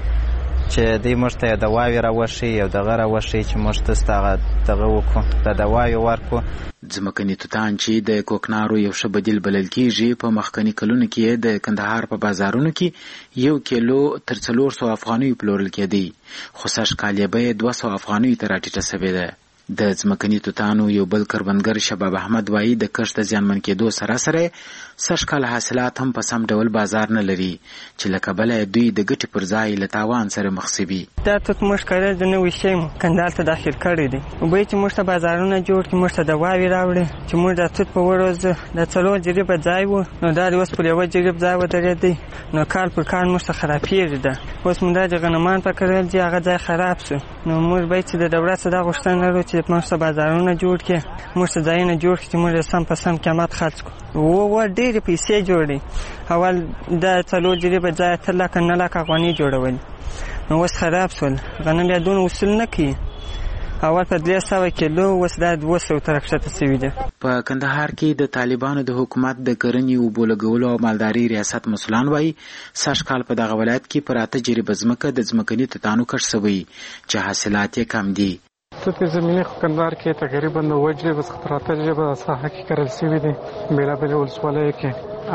چې دوی موږ ته یې دواوې راوښي یو دغه راوښي چې موږ ته دغه وکړو د دواوې ورکړو. ځمکني توتان چې د کوکنارو یو ښه بدیل بلل کیږي په مخکني کلونو کې د کندهار په بازارونو کې 1 کیلو تر 400 افغانیو پلورل کېدی خو سږکال یې بیه 200 افغانیو ته راټیټه سوې ده. د ځمکني توتانو یو بل کروندګر شباب احمد وایي د کښت د زیانمن کېدو سره سره سږکال حاصلات هم په سم ډول بازار نه لري چې له کبله دوی د ګټې پر ځای له تاوان سره مخ سوي. دا توت موږ کرل د نوي شی مو کندهار ته داخل کړی دی وبوی چې موږ ته بازارونه جوړ کړي موږ ته دواوې راوړي چې موږ د توت په وروځ د څلور جریبه ځای و نو دا اوس پر یوه جریب ځای ودرېدی نو کال پر کال موږ ته خرابېږي ده اوس موږ د غنمان په کرل دي هغه ځای خراب سو نو موږ باید چې د دولت څخه دا غوښتنه لرو چې موږ ته بازارونه جوړ کړي موږ ته ځایونه جوړ کړي چې موږ سم په سم قیمت خرڅ کړو و ډېرې پیسې جوړې اول د څلور جریبه ځای 3 لکه 9 لکه افغانۍ جوړول نو اوس خراب سول غنم بیا دونه وصول نه کوي اول په 300 کیلو اوس دا 200 تر کښته سوي ده. په کندهار کې د طالبانو د حکومت د کرنې اوبو لګولو او مالدارۍ ریاست مسؤلان وایي سږکال په دغه ولایت کې پر 8 جریبه ځمکه د ځمکني توتانو کښت سوی چې حاصلات یې کم دي. توت زمینی خو کندهار کې تقریبا 9 جریبه څخه 8 جریبه ساحه کې کرل سوي دي بېلابېلې ولسوالیو کې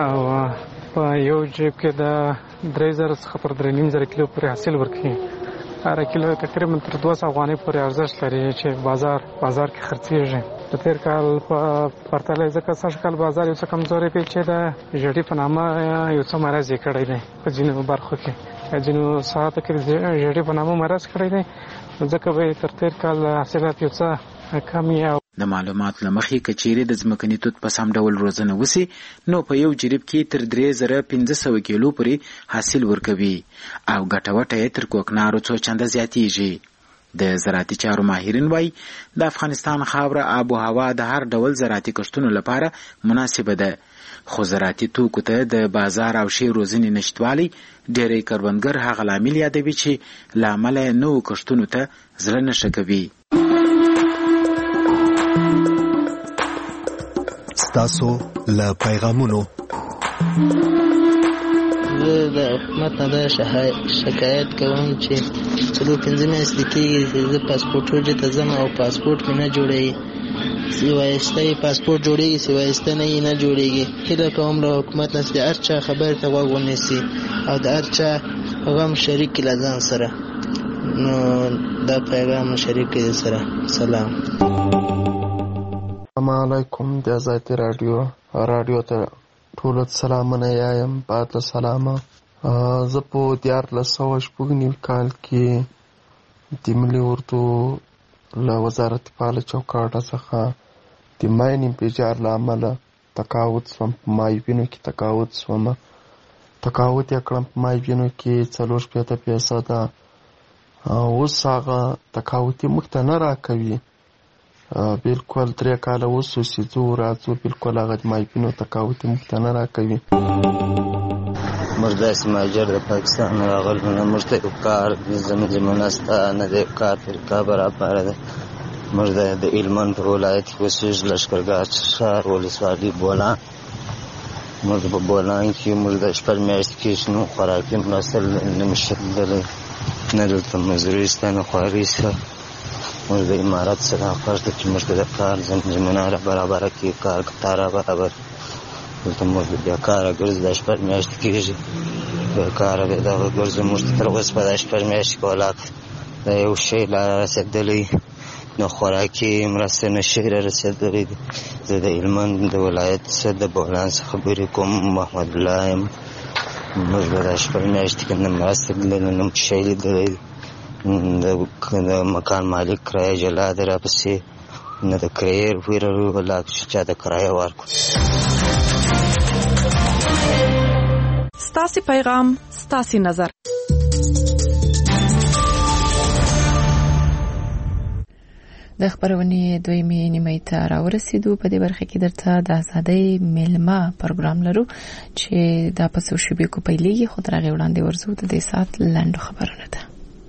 او په یو جریب کې د 3000 څخه تر 3500 کیلو پورې حاصل ورکوي. هر کیلو تقریبا تر 200 افغانۍ پورې ارزښت لري چې بازار کې خرڅېږي. د تېر کال په پرتله ځکه سږکال بازار یو څه کمزوری دی چې د ژړۍ په نامه یو څه مرض یې کړی دی په ځینو برخو کې ځینو ساعتو کې ژړۍ په نامه مرض کړی دی ځکه به تر تېر کال حاصلات یو څه کم یې. د معلوماتو له مخې که چیرې د ځمکني توت په سم ډول روزنه وسي نو په یو جریب کې تر 3500 کیلو پورې حاصل ورکوي او ګټه وټه یې تر کوکنارو څو چنده زیاتیږي. د زراعتي چارو ماهرین وایي د افغانستان خاوره آب و هوا د هر ډول زراعتي کښتونو لپاره مناسبه ده خو زراعتي توکو ته د بازار او ښې روزنې نشتوالی ډېری کروندګر هغه لامل یادوي چې له امله یې نوو کښتونو ته زړه نه ښه کوي. ستاسو له پیغامونو زه د حکومت نه دا شکایت کوم چې 4-5 میاشتې کېږي چې زه پاسپورټ وجې ته ځم او پاسپورټ مې نه جوړېږي سوایسته یې پاسپورټ جوړېږي سوایسته نه یې نه جوړېږي. هیله کوم له حکومت نه چې هر چا خبرې ته غوږ ونیسي او د هر چا غم شریک کړي له ځان سره نو دا پیغام شریک کړي سره. سلام. السلام علیکم د آزادي رادیو ته ټولو سلامونه یایم بعد له سلامه. زه په 1490 کال کې د ملي اردو له وزارت فعال چوکاټه څخه د ماینینګ پیجار له امله تقاعد شوم. په مایوینو کې تقاعد یې کړم. په مایوینو کې 4.5% اوس هغه تقاعد یې موږ ته نه راکوي. بالکل 3 کاله وسو چې ځو راځو بالکل هغه د مایوینو تقاعد یې موږ ته نه راکوي. موږ داسې مهاجر د پاکستان راغلو نه موږ ته یو کار زمونه شته نه د کار طریقه برابره ده. موږ د هلمند په ولایت کې اوسېږو لښکرګاه ښار ولسوالي بولان. موږ په بولان کې موږ د 6 میاشتې کېږي نو خوراکي مرسته نه مو شتلی نه دلته مزدوري شته نه خواري شته. موږ د امارت سره خوښ ده چې موږ ته د کار زمینه را برابره کړي کار قطار را برابر دلته موږ بیا کاره ګرځو دا 6 میاشتې کېږي بیا کاره بیا دغه ګرځو موږ ته تر اوسه په دا 6 میاشتې کې ولاک دا یو شی لا رسېدلی نو خوراکي مرسته نشي را رسېدلی دي. زه د هلمند د ولایت څخه د بولان څخه خبرې کوم محمد الله یم. موږ به دا 6 میاشتې کې نه مرسته لیدلی نه شی لیدلی دی. د مکان مالک کرایه جلا ده راپسې نه د کرایې ویره ولاک چې چا د کرایه ورکړو. ستاسې پیغام ستاسې نظر. د خبرونې دویمې نیمې ته راورسېدو. په دې برخه کې درته د ازادۍ میلمه پروګرام لرو چې دا په څو شپې کې پیلېږي، خو تر هغې وړاندې ورځو د دې ساعت لنډو خبرونه ده.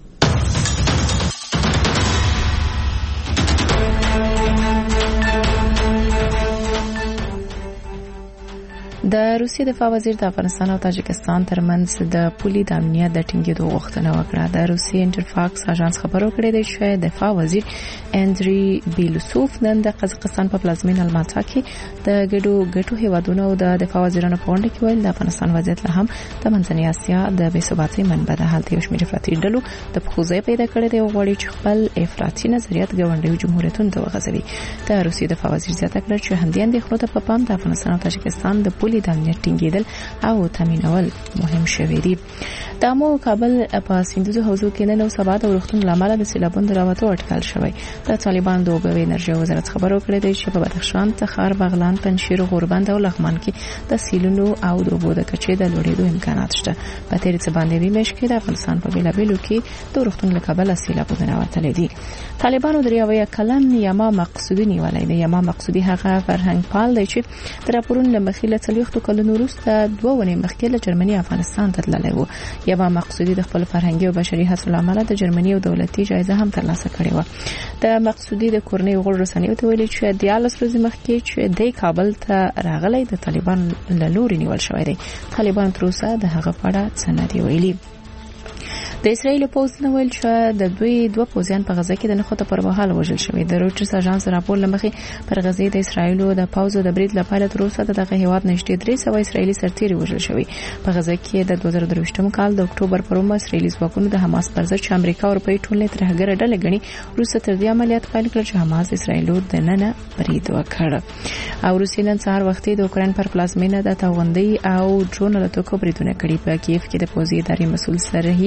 د روسیې دفاع وزیر د افغانستان او تاجکستان ترمنځ د پولي د امنیت د ټینګېدو غوښتنه وکړه. د روسیې انټرفاکس اژانس خبرو کړې ده چې دفاع وزیر اندري بیلوسوف نن د قزاقستان په پلازمینه الماتا کې د ګډو هیوادونو او د دفاع وزیرانو په غونډه کې ویل د افغانستان وضعیت لا هم د منځنۍ اسیا د بې ثباتۍ منبع ده. هلته یو شمېر افراطي ډلو د پښو ځای پیدا کړی دی او غواړي چې خپل افراطي نظریات ګاونډیو جمهوریتونو ته وغځوي. د روسیې دفاع وزیر زیاته کړه چې همدې اندېښنو ته په پام د افغانستان او تاجکستان د پولي د امنیت ټینګېدل او تامینول مهم شوي دي. د امو کابل په سیندوزو حوزو کې نن او سبا د ورښتونو له امله د سیلابونو د راوتو اټکل شوی. د طالبان د اوبو او انرژۍ وزارت خبرو کړې ده چې په بدخشان، تخار، بغلان، پنجشیر، غوربند او لغمان کې د سیلونو او د اوبو د کچې د لوړېدو امکانات شته. په تېر څه باندې میاشت کې د افغانستان په بیلابیلو کې د ورښتونو له کبله سیلابونه راوتلي دي. طالبانو د 1 کلن یما مقصودي نیولې ده. یما مقصودي هغه فرهنګ پال دی چې د راپورونو له مخې له 40 کلونو وروسته 2 ونې مخکې له جرمني افغانستان ته تللی و. یما مقصودي د خپل فرهنګي او بشري هڅو له امله د جرمني او دولتي جایزه هم ترلاسه کړې و. د مقصودي د کورنۍ غړو رسنیو ته ویلي چې 13 ورځې مخکې چې د کابل ته راغلی د طالبان له لوري نیول شوی دی. طالبان تر اوسه د هغه په اړه څه نه دي ویلي. د اسرایل پوز نو ویل چې د دوی 2 پوزیان په غزه کې د نخوته پر مهال وژل شوی. د رویټرز اژانس راپور لمخې پر غزه د اسرایل د پوز د برید لپاره تر اوسه دغه هیواد نږدې 300 اسرایلی سرتیري وژل شوی. په غزه کې د 2023م کال د اکتوبر پر اومه اسرایلی ځواکونو د حماس پر ضد چې امریکا او اروپای ټولنې ترهګره ډلې غني روسه تر دې عملیات پیل کړ چې حماس اسرایلو د نن برید وکړ. او روسیې نن سهار وختي د اوکراین پر پلازمینه د توغندۍ او ډرون له توکو بریدونه کړي. په کیف کې د پوزي ادارې مسول سرهي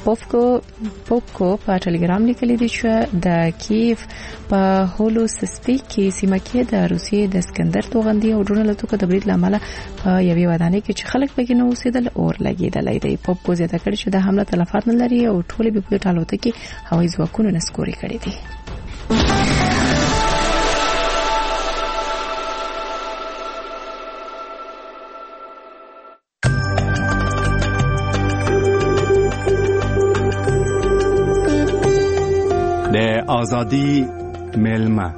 پوپکو په ټلګرام لیکلي دي چې د کیف په هولوسسپی کې سیمه کې د روسیې د اسکندر توغندي او ډرون له توکو د برید لامل په یوې ودانۍ کې چې خلک پکې نو اوسېدل اور لګېدلی دی. پوپکو زیاته کړې چې د حمله تلفات نه لري او ټولې بې پولیټ الوتکې هوایي ځواکونو نسکوري کړې دي. د آزادی میلمه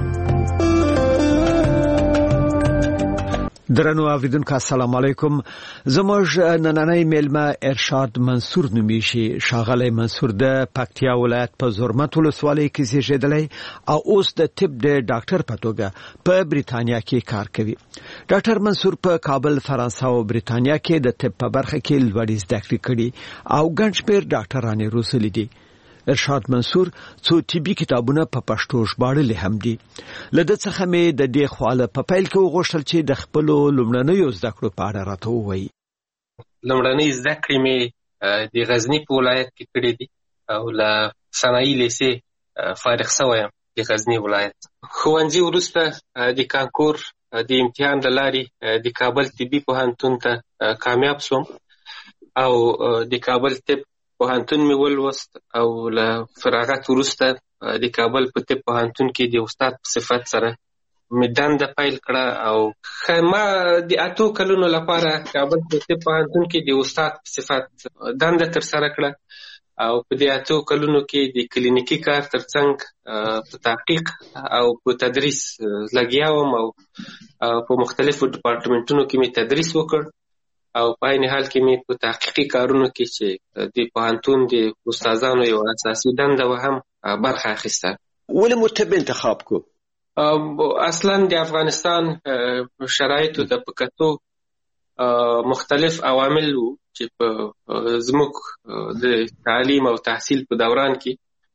درنو اوریدونکو السلام علیکم. زموږ نننۍ میلمه ارشاد منصور نومیږي. ښاغلی منصور د پکتیا ولایت په زرمت ولسوالۍ کې زیږیدلی او اوس د طب د ډاکټر په توګه په بریتانیا کې کار کوي. ډاکټر منصور په کابل، فرانسه او بریتانیا کې د طب په برخه کې لوړې زده کړې کړي او ګڼ شمېر ډاکټران یې روزلي دي. ارشاد منصور څو طبي کتابونه په پښتو ژباړلي هم دي. له ده څخه مې د دې خواله په پیل کې وغوښتل چې د خپلو لومړنیو زده کړو په اړه راته ووایي. لومړنۍ زده کړې مې د غزني په ولایت کې کړې دي او له صنایي لیسې فارغ شوی یم د غزني ولایت. ښوونځي وروسته د کانکور د امتحان له لارې د کابل طبي پوهنتون ته کامیاب شوم او د کابل طب پوهنتون مې ولوست او له فراغت وروسته د کابل په طب پوهنتون کې د استاد په صفت سره مې دنده پیل کړه او ما د 8 کلونو لپاره کابل په طب پوهنتون کې د استاد په صفت دنده ترسره کړه او په دې 8 کلونو کې د کلینیکي کار ترڅنګ په تحقیق او په تدریس لګیا وم او په مختلفو ډپارټمنټونو کې مې تدریس وکړ او په عین حال کې مې په تحقیقي کارونو کې چې د پوهنتون د استادانو یو اساسي دنده و هم برخه اخیسته. ولې مو طب انتخاب کو؟ اصلا د افغانستان شرایطو ته په کتو مختلف عوامل وو چې په زموږ د تعلیم او تحصیل په دوران کې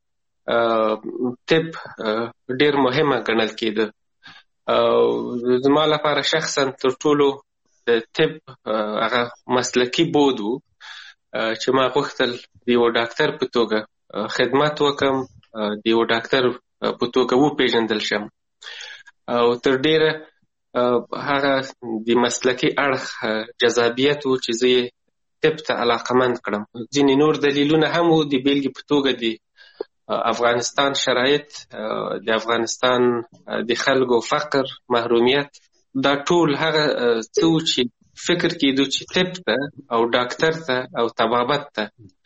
طب ډېر مهمه ګڼل کېده. زما لپاره شخصا تر ټولو د طب هغه مسلکي بود وو چې ما غوښتل د یو ډاکټر په توګه خدمت وکم، د یو ډاکټر په توګه وپېژندل شم او تر ډېره هغه د مسلکي اړخ جذابیت وو چې زه یې طب ته علاقمند کړم. ځینې نور دلیلونه هم وو، د بیلګې په توګه د افغانستان شرایط، د افغانستان د خلکو فقر، محرومیت، دا ټول هغه څه چې فکر کېدو چې طب ته او ډاکټر ته او طبابت ته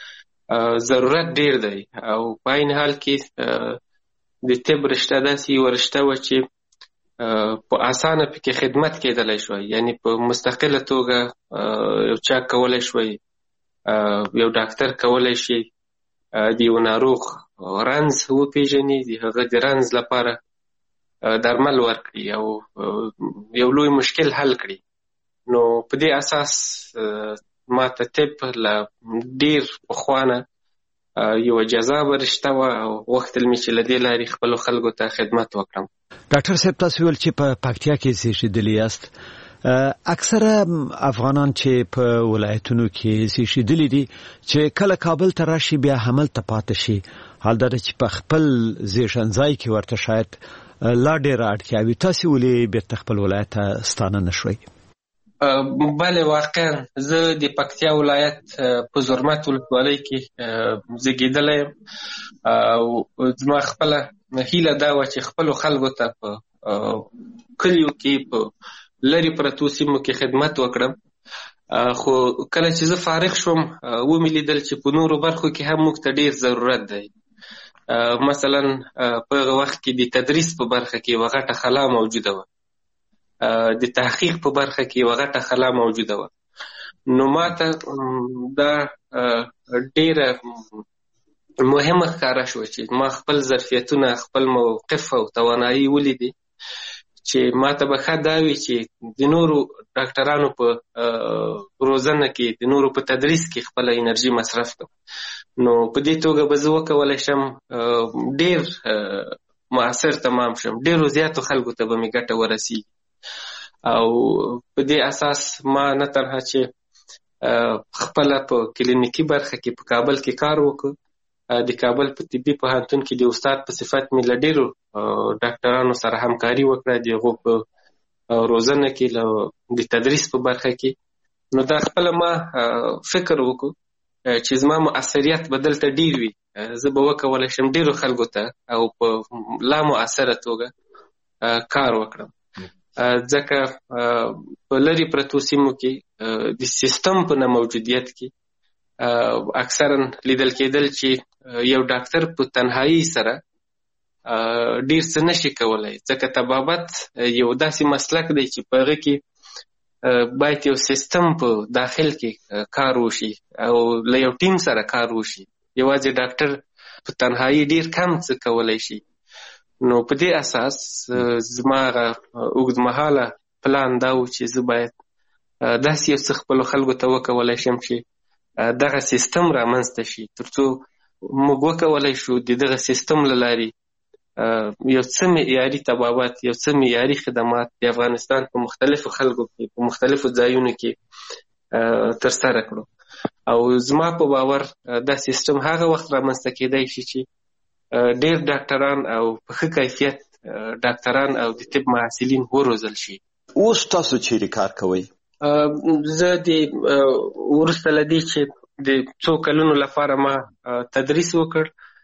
ضرورت ډیر دی، او په عین حال کې د طب رشته داسې یوه رشته وه چې په اسانه پکې خدمت کېدلی شوی، یعنی په مستقله توګه یو چا کولی شوی، یو ډاکټر کولی شي د یو ناروغ رنځ وپېژني، د هغه د رنځ لپاره درمل ورکړي او یو لوی مشکل حل کړي. نو په دې اساس ما ته طب له ډیر پخوانه یوه جذابه رشته وه او غوښتل مې چې له دې لارې خپلو خلکو ته خدمت وکړم. ډاکټر صاحب، تاسو ویل چې په پکتیا کې زیږېدلي یاست. اکثره افغانان چې په ولایتونو کې زیږېدلي دي چې کله کابل ته راشي بیا هملته پاتې شي، حال دا چې په خپل زیږنځای کې ورته شاید لا ډېره اړتیا وي. تاسې ولې بیرته خپل ولایت ته ستانه نه شوئ؟ بله، واقعا زه د پکتیا ولایت په زرمت ولسوالۍ کې زیږېدلی یم او زما خپله هیله دا وه چې خپلو خلکو ته په کلیو کې په لرې پرتو سیمو کې خدمت وکړم. خو کله چې زه فارغ شوم ومې لیدل چې په نورو برخو کې هم موږ ته ډېر ضرورت دی. مثلا په هغه وخت کې د تدریس په برخه کې یوه غټه خلا موجوده وه، د تحقیق په برخه کې یوه غټه خلا موجوده وه. نو ما ته دا ډېره مهمه ښکاره شوه چې ما خپل ظرفیتونه، خپل موقف او توانایي ولیدې چې ما ته به ښه دا وي چې د نورو ډاکټرانو په روزنه کې، د نورو په تدریس کې خپله انرژي مصرف کړم. نو په دې توګه به زه وکولی شم ډېر مؤثر تمام شم، ډېرو زیاتو خلکو ته به مې ګټه ورسیږي. او په دې اساس ما نه تنها چې خپله په کلینیکي برخه کې په کابل کې کار وکړ، د کابل په طبي پوهنتون کې د استاد په صفت مې له ډېرو ډاکټرانو سره همکاري وکړه، د هغو په روزنه کې، د تدریس په برخه کې. نو دا خپله ما فکر وکړو چې زما مؤثریت به دلته ډېر وي، زه به وکولی شم ډېرو خلکو ته او په لا مؤثره توګه کار وکړم. ځکه په لرې پرتو سیمو کې د سیستم په نه موجودیت کې اکثرا لیدل کېدل چې یو ډاکټر په تنهایی سره ډېر څه نشي کولی، ځکه طبابت یو داسې مسلک دی چې په هغه کې باید یو سیستم په داخل کې کار وشي او له یو ټیم سره کار وشي. یوازې ډاکټر په تنهایی ډېر کم څه کولی شي. نو په دې اساس زما هغه اوږدمهاله پلان دا و چې زه باید داسې یو څه خپلو خلکو ته وکولی شم چې دغه سیستم رامنځته شي، تر څو موږ وکولی شو د دغه سیستم له لارې یو څه معیاري طبابت، یو څه معیاري خدمات د افغانستان په مختلفو خلکو کې، په مختلفو ځایونو کې ترسره کړو. او زما په باور دا سیستم هغه وخت رامنځته کېدی شي چې ډېر ډاکټران او په ښه کیفیت ډاکټران او د طب محصلین وروزل شي. اوس تاسو چیرې کار کوئ؟ زه د وروسته له دې چې د څو کلونو لپاره ما تدریس وکړ،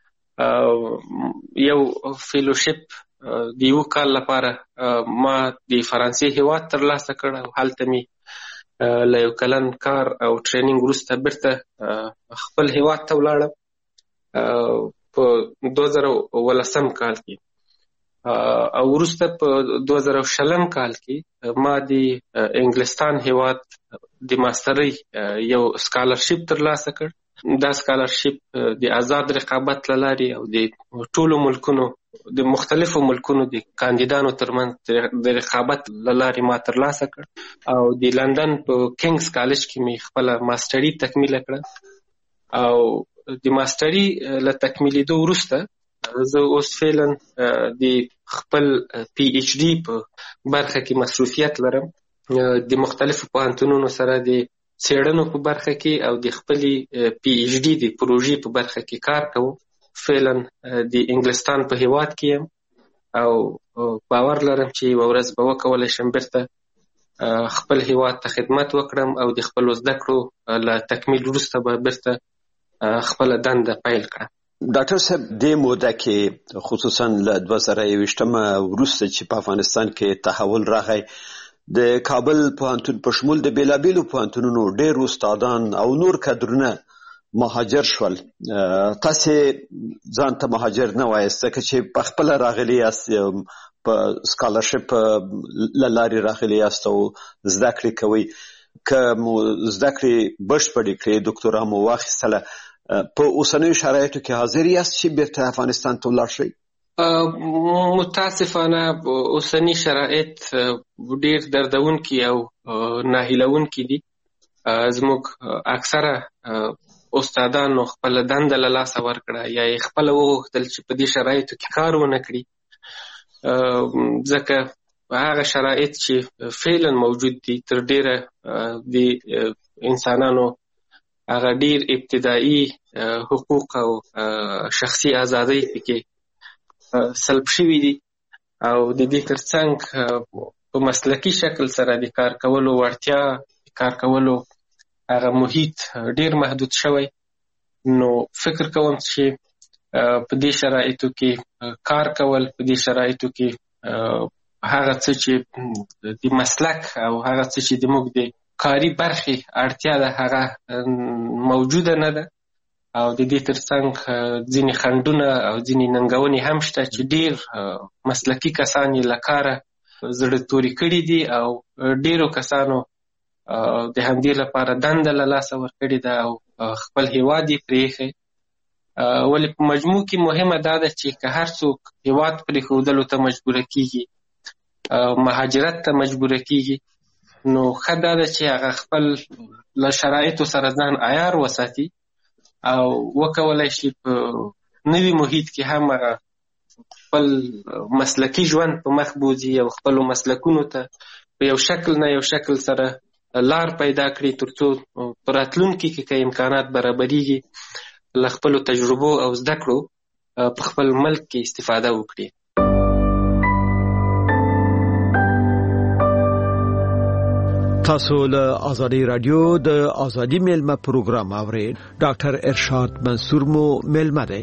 یو فیلوشپ د یو کال لپاره ما د فرانسې هیواد ترلاسه کړ او هلته مې له یو کلن کار او ټریننګ وروسته بیرته خپل هیواد ته ولاړم په 2019 کال کې. او وروسته په 2020 کال کې ما د انګلستان هیواد د ماسترۍ یو سکالرشپ ترلاسه کړ. دا سکالرشپ د آزاد رقابت له لارې او د ټولو ملکونو، د مختلفو ملکونو د کاندیدانو ترمنځ د رقابت له لارې ما ترلاسه کړ او د لندن په کینګز کالج کې مې خپله ماستري تکمیله کړه. او د ماستري له تکمیلېدو وروسته زه اوس فعلا د خپل پی ایچ ډي په برخه کې مصروفیت لرم. د مختلفو پوهنتونونو سره د څېړنو په برخه کې او د خپلې پی ایچ ډي د پروژې په برخه کې کار کوم. فعلا د انګلستان په هیواد کې یم او باور لرم چې یوه ورځ به وکولی شم بیرته خپل هیواد ته خدمت وکړم او د خپلو زده کړو له تکمیل وروسته به بیرته خپله دنده پیل کړم. ډاکټر صاحب د موده کې خصوصا له 2021 وروسته چې په افغانستان کې تحول راغی د کابل پوهنتون په شمول د بیلابیلو پوهنتونونو ډېر استادان او نور کادرونه مهاجر شول. تاسو ځان ته مهاجر نه وایاست چې په خپل راغلي یاست په سکالرشپ لاري راغلي یاست او زده کړې کوي که مو زده کړې بشپړې کړې ډاکټورا مو واخیستله په اوسنیو شرایطو کې حاضر یاست چې بیرته افغانستان ته ولاړ شئ؟ متاسفانه اوسنی شرایط ډېر دردونکي او ناهیلونکي دي. زموږ اکثره استادانو خپل دنده له لاسه ورکړه یا یې خپله وغوښتل چې په دې شرایطو کې کار ونه کړي، ځکه هغه شرایط چې فعلا موجود دي تر ډېره د انسانانو هغه ډیر ابتدایي حقوق او شخصي ازادۍ پکې سلب شوي دي او د دې ترڅنګ په مسلکي شکل سره د کار کولو وړتیا، کار کولو هغه محیط ډیر محدود شوی. نو فکر کوم چې په دې شرایطو کې کار کول، په دې شرایطو کې هغه څه چې د مسلک او هغه څه چې د موږ د کاری برخې اړتیا ده هغه موجوده نه ده او د دې ترڅنګ ځینې خنډونه او ځینې ننګونې هم شته چې ډیر مسلکي کسان یې له کاره زړه توري کړي دي او ډیرو کسانو د همدې لپاره دنده له لاسه ورکړې ده او خپل هیواد یې پرېښی. ولې په مجموع کې مهمه دا ده چې که هر څوک هیواد پرېښودلو ته مجبوره کېږي، مهاجرت ته مجبوره کېږي، نو ښه دا ده چې هغه خپل له شرایطو سره ځان عیار وساتي او وکولای شي په نوي محیط کې هم هغه خپل مسلکي ژوند په مخ بوځي او خپلو مسلکونو ته په یو شکل نه یو شکل سره لار پیدا کړي تر څو په راتلونکي کې که امکانات برابریږي له خپلو تجربو او زده کړو په خپل ملک کې استفاده وکړي. تاسو له آزادی رادیو د آزادی میلمه پروګرام اورئ. ډاکټر ارشاد منصور مو میلمه دی.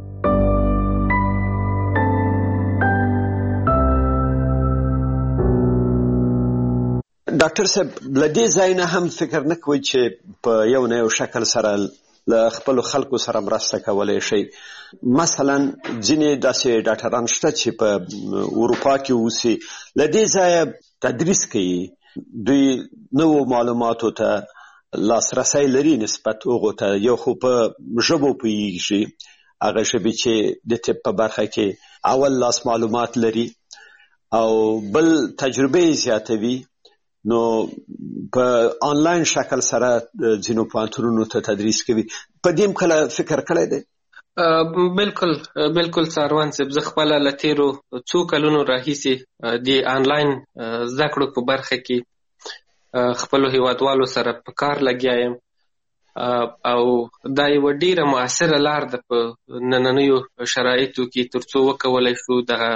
ډاکټر صاحب له دې ځای نه هم فکر نه کوئ چې په یو نه یو شکل سره له خپلو خلکو سره مرسته کولی شئ؟ مثلا ځینې داسې ډاکټران شته چې په اروپا کې اوسي، له دې ځایه تدریس کوي، دوی نوو معلوماتو ته لاسرسی لري نسبت هغو ته، یو خو په ژبو پوهېږي، هغه ژبې چې د طب په برخه کې اول لاس معلومات لري او بل تجربه یې زیاتوي، نو په آنلاین شکل سره ځینو پوهنتونونو ته تدریس کوي. په دې هم کله فکر کړی دی؟ بالکل ساروان صاحب، زه خپله له تېرو څو کلونو راهیسې د آنلاین زده کړو په برخه کې خپلو هیوادوالو سره په کار لګیا یم او دا یوه ډیره مؤثره لار ده په نننیو شرایطو کې تر څو وکولی شو دغه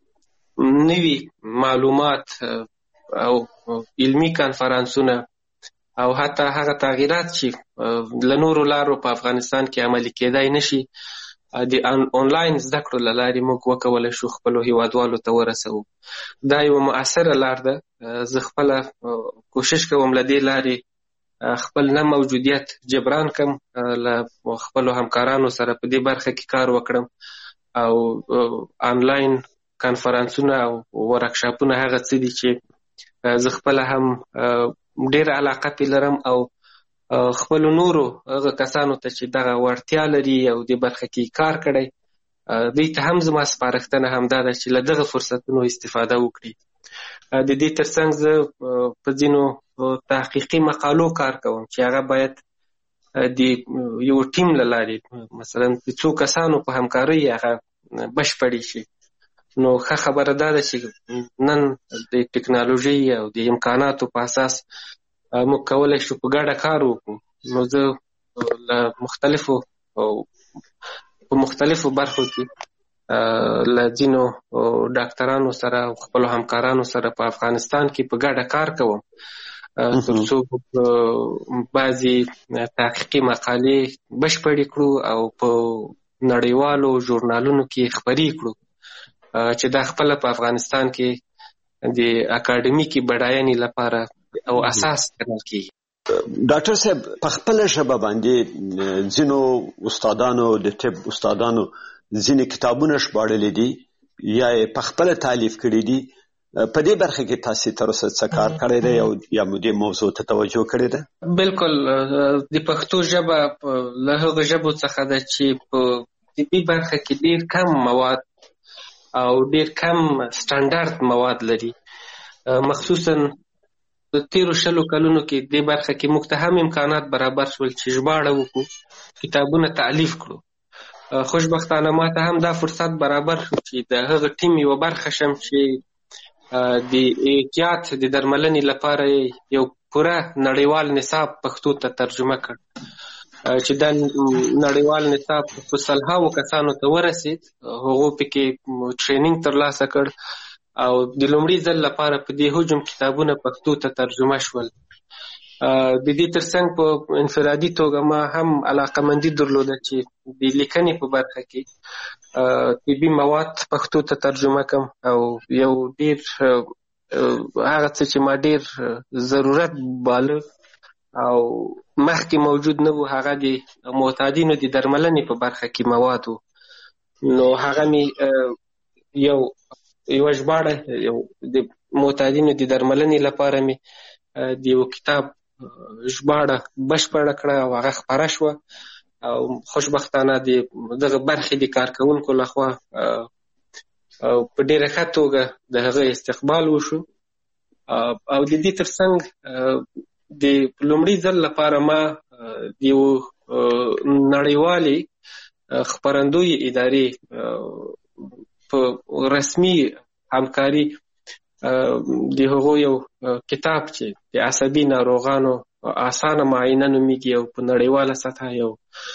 نوي معلومات او علمي کانفرانسونه او حتی هغه تغییرات چې له نورو لارو په افغانستان کې عملي کېدای نشي د آنلاین زده کړو له لارې موږ وکولی شو خپلو هیوادوالو ته ورسوو. دا یوه مؤثره لار ده. زه خپله کوشش کوم له دې لارې خپل نه موجودیت جبران کم، له خپلو همکارانو سره په دې برخه کې کار وکړم او آنلاین کانفرانسونه او ورکشاپونه هغه څه دي چې زه خپله هم ډېره علاقه پې لرم او خپلو نورو هغه کسانو ته چې دغه وړتیا لري او دې برخه کې کار کړی دوی ته هم زما سپارښتنه همدا ده چې له دغه فرصتونو استفاده وکړي. د دې ترڅنګ زه په ځینو تحقیقي مقالو کار کوم چې هغه باید د یو ټیم له لارې مثلا د څو کسانو په همکارۍ هغه بشپړې شي. نو ښه خبره دا ده چې نن د ټکنالوژۍ او د امکاناتو په اساس موږ کولی شو په ګډه کار وکړو. نو زه په مختلفو برخو کې له ځینو ډاکټرانو سره او خپلو همکارانو سره په افغانستان کې په ګډه کار کوم تر څو بعضې تحقیقي مقالې بشپړې کړو او په نړیوالو ژورنالونو کې خپرې کړو چې دا خپل په افغانستان کې د اکاډمیکي بډاینې لپاره او اساس ګڼل کېږي. ډاکټر صاحب په خپل ژبه باندې ځینو استادانو د طب استادانو ځینې کتابونه ژباړلي دي یا په خپل تالیف کړي دي. په دې برخه کې تاسو تر اوسه څه کار کړی دی او یا دې موضوع ته توجه کړې ده؟ بالکل د پښتو ژبه له هغو ژبو څخه ده چې په طبي برخه کې ډېر کم مواد او ډېر کم سټانډارډ مواد لري. مخصوصا د تیرو 20 کلونو کې دې برخه کې موږ ته هم امکانات برابر شول چې ژباړه وکړو، کتابونه تالیف کړو. خوشبختانه ما ته هم دا فرصت برابر شو چې د هغه ټیم یوه برخه شم چې د احتیاط د درملنې لپاره یو پوره نړیوال نصاب پښتو ته ترجمه کړ چې دا نړیوال نصاب په سلهاوو کسانو ته ورسید. هغو پکې ټریننګ ترلاسه کړ او د لومړي ځل لپاره په دې حجم کتابونه پښتو ته ترجمه شول. د دې ترڅنګ په انفرادي توګه ما هم علاقمندي درلوده چې د لیکنې په برخه کې طبي مواد پښتو ته ترجمه کړم او یو ډېر هغه څه چې ما ډېر ضرورت باله او مخکې موجود نه و، هغه د معتادینو د درملنې په برخه کې مواد و. نو هغه مې یوه ژباړه د معتادینو د درملنې لپاره مې د یو کتاب ژباړه بشپړه کړه او هغه خپره شوه او خوشبختانه دغه برخې د کارکوونکو لخوا په ډېره ښه توګه د هغه استقبال وشو. او د دې ترڅنګ د لومړي ځل لپاره ما د یو نړیوالې خپرندوی ادارې په رسمي همکاري د هغو یو کتاب چې د عصبي ناروغانو اسانه معاینه نومیږي او په نړیواله سطحه یو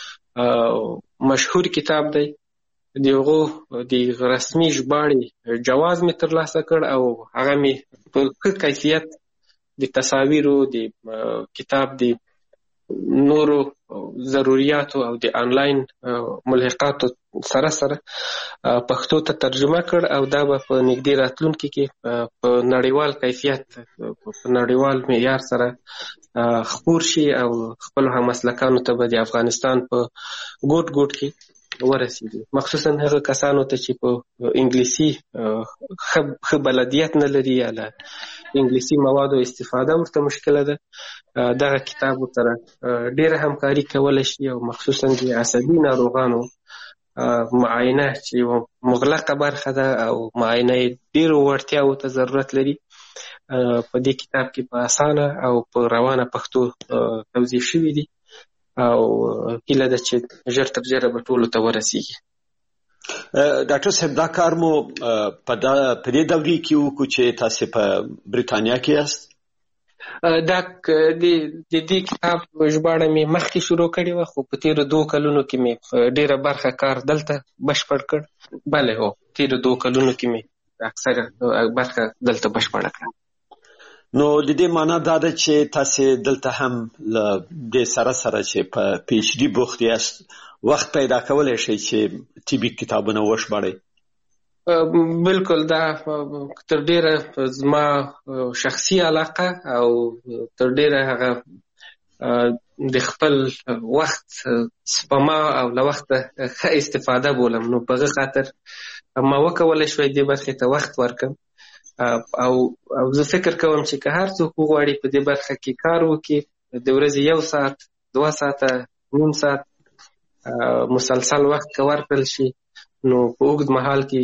مشهور کتاب دی، د هغو د رسمي ژباړې جواز مې ترلاسه کړ او هغه مې په ښه کیفیت د تصاویرو د کتاب د نورو ضروریاتو او د آنلاین ملحقاتو سره سره پښتو ته ترجمه کړ او دا به په نږدې راتلونکي کې په نړیوال کیفیت په نړیوال معیار سره خپور شي او خپل همسلکانو ته به د افغانستان په ګوټ ګوټ کې ورسېږي، مخصوصا هغه کسانو ته چې په انګلیسي ښه بلدیت نه لري یا له انګلیسي موادو استفاده ورته مشکله ده. دغه کتاب سره ډېره همکاري کولی شي او مخصوصا د عصبي ناروغانو معاینه چې یوه مغلقه برخه ده او معاینه یې ډېرو وړتیاوو ته ضرورت لري په دې کتاب کې په اسانه او په روانه پښتو توضیح شوي دي او هیله ده چې ژر تر ژره به ټولو ته ورسیږي. ډاکټر صاحب دا کار مو په دې دورې کې وکړو چې تاسو په بریتانیا کې یاست؟ دا د دې کتاب ژباړه مې مخکې شروع کړې وه خو په تېرو 2 کلونو کې مې ډېره برخه کار دلته بشپړ کړ. بله هو، تېرو 2 کلونو کې مې اکثره برخه دلته بشپړه کړه. نو د دې معنا دا ده چې تاسو دلته هم له دې سره چې په پی ایچ ډي بوخت یاست وخت پیدا کولی شئ چې طبي کتابونه وژباړئ؟ بالکل، دا تر ډېره زما شخصي علاقه او تر ډېره هغه د خپل وخت سپما او له وخته ښه استفاده بولم. نو په هغه خاطر ما وکولی شوی دې برخې ته وخت ورکړم او زه فکر کوم چې که هر څوک وغواړي په دې برخه کې کار وکړي، د ورځې 1 ساعت 2 ساعته نیم ساعت مسلسل وخت که ورکړل شي نو په اوږد مهال کې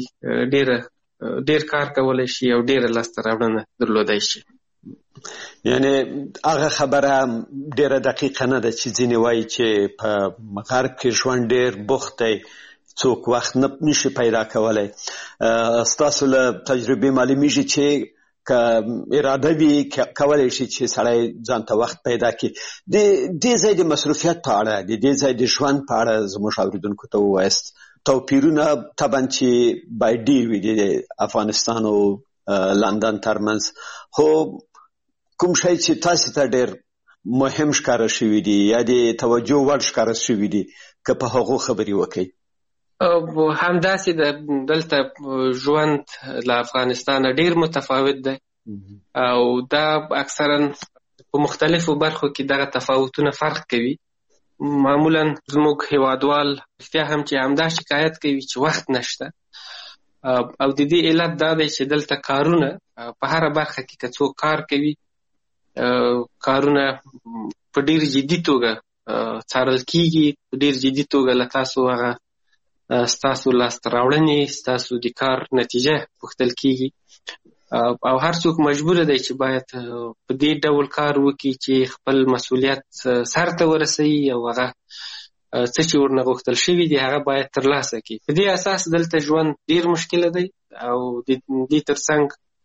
ډېر کار کولی شي او ډېره لاسته راوړنه درلودی شي. یعنی هغه خبره ډېره دقیقه نه ده چې ځینې وایي چې په غرب کې ژوند ډېر بوخت دی، څوک وخت نشي پیدا کولی. ستاسو له تجربې معلومیږي چې که اراده وي کولی شي چې سړی ځان ته وخت پیدا کړي. د دې ځای د مصروفیت په اړه، د دې ځای د ژوند په اړه زموږ اورېدونکو ته ووایاست. توپیرونه طبعا چې باید ډېر وي د افغانستان او لندن ترمنځ، خو کوم شی چې تاسو ته ډېر مهم ښکاره شوي دي یا د توجه وړ ښکاره شوي دي که په هغو خبرې وکړئ؟ همداسې دلته ژوند له افغانستان ډیر متفاوت دی او دا اکثرا په مختلفو برخو کې دغه تفاوتونه فرق کوي. معمولا زموږ هیوادوال رښتیا هم چې همدا شکایت کوي چې وخت نشته او د دې علت دا دی چې دلته کارونه په هره برخه کې که څوک کار کوي کارونه په ډیر جدي توګه څارل کیږي، په ډیر جدي توګه له تاسو هغه ستاسو لاسته راوړنې ستاسو د کار نتیجه پوښتل کیږي او هر څوک مجبور دی چې باید په دې ډول کار وکړي چې خپل مسؤلیت سرته ورسوي او هغه څه چې ورنه غوښتل شوي دي هغه باید ترلاسه کړي. په دې اساس دلته ژوند ډیر مشکله دی او د دې ترڅنګ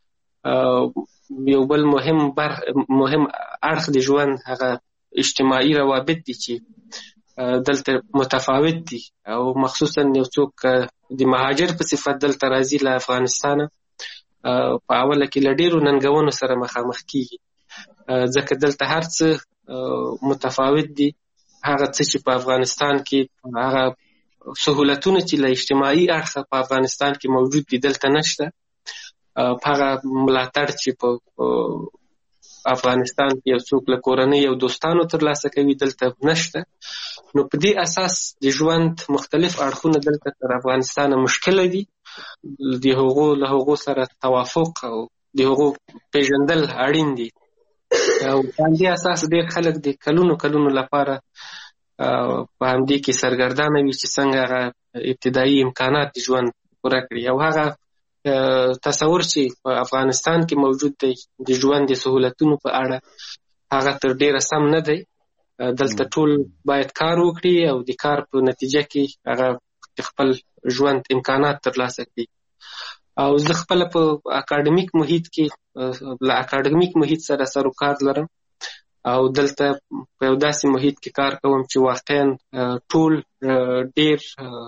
یو بل مهم اړخ د ژوند هغه اجتماعي روابط دي چې دلته متفاوت دي او مخصوصا یو څوک د مهاجر په صفت دلته راځي له افغانستانه په اوله کې له ډیرو ننګونو سره مخامخ کیږي ځکه دلته هر څه متفاوت دي. هغه څه چې په افغانستان کې هغه سهولتونه چې له اجتماعي اړخه په افغانستان کې موجود دي دلته نشته. هغه ملاتړ چې په افغانستان کې یو څوک له کورنۍ او دوستانو ترلاسه کوي دلته نشته. نو په دې اساس د ژوند مختلف اړخونه دلته تر افغانستان مشکله دي. د هغو سره توافق او د هغو پیژندل اړین دي او په همدې اساس ډېر خلک د کلونو لپاره په همدې کې سرګردانه وي چې څنګه هغه ابتدایي امکانات د ژوند پوره کړي او هغه تصور چې په افغانستان کې موجود دی د ژوند د سهولتونو په اړه هغه تر ډیره سم نه دی. دلته ټول باید کار وکړي او د کار په نتیجه کې هغه خپل ژوند امکانات ترلاسه کړي. او زه خپل په اکاډمیک محیط کې له اکاډمیک محیط سره سروکار لرم او دلته په یو داسې محیط کې کار کوم چې واقعا ټول ډیر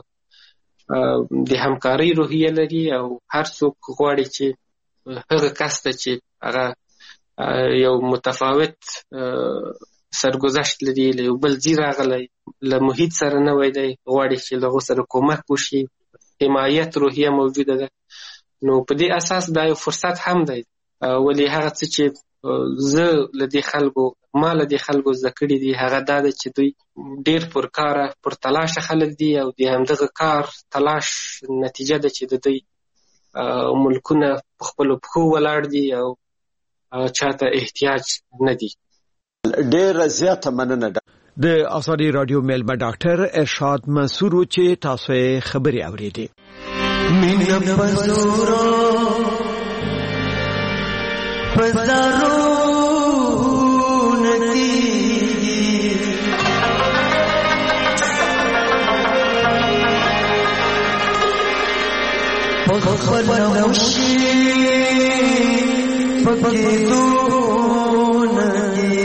د همکارۍ روحیه لري او هر څوک غواړي چې هغه کس ته چې هغه یو متفاوت سرګذشت لري له یو بل ځای راغلی له محیط سره نوی دی غواړي چې له هغو سره کومک وشي، حمایت روحیه موجوده ده. نو په دې اساس دا یو فرصت هم دی ولې هغه څه چې زه له دې خلکو ما له دې خلکو زده کړي دي هغه دا ده چې دوی ډیر پرکاره پرتلاشه خلک دي او د همدغه کار تلاش نتیجه ده چې د دوی ملکونه په خپلو پښو ولاړ دي او چاته احتیاج نه دي. ډېره زیاته مننه د آزادي رادیو میلمه ډاکټر ارشاد منصور چې تاسو یې خبرې اورېدې. مینه پزورو پزارو ندی پخپل نوشی پکیدو ندی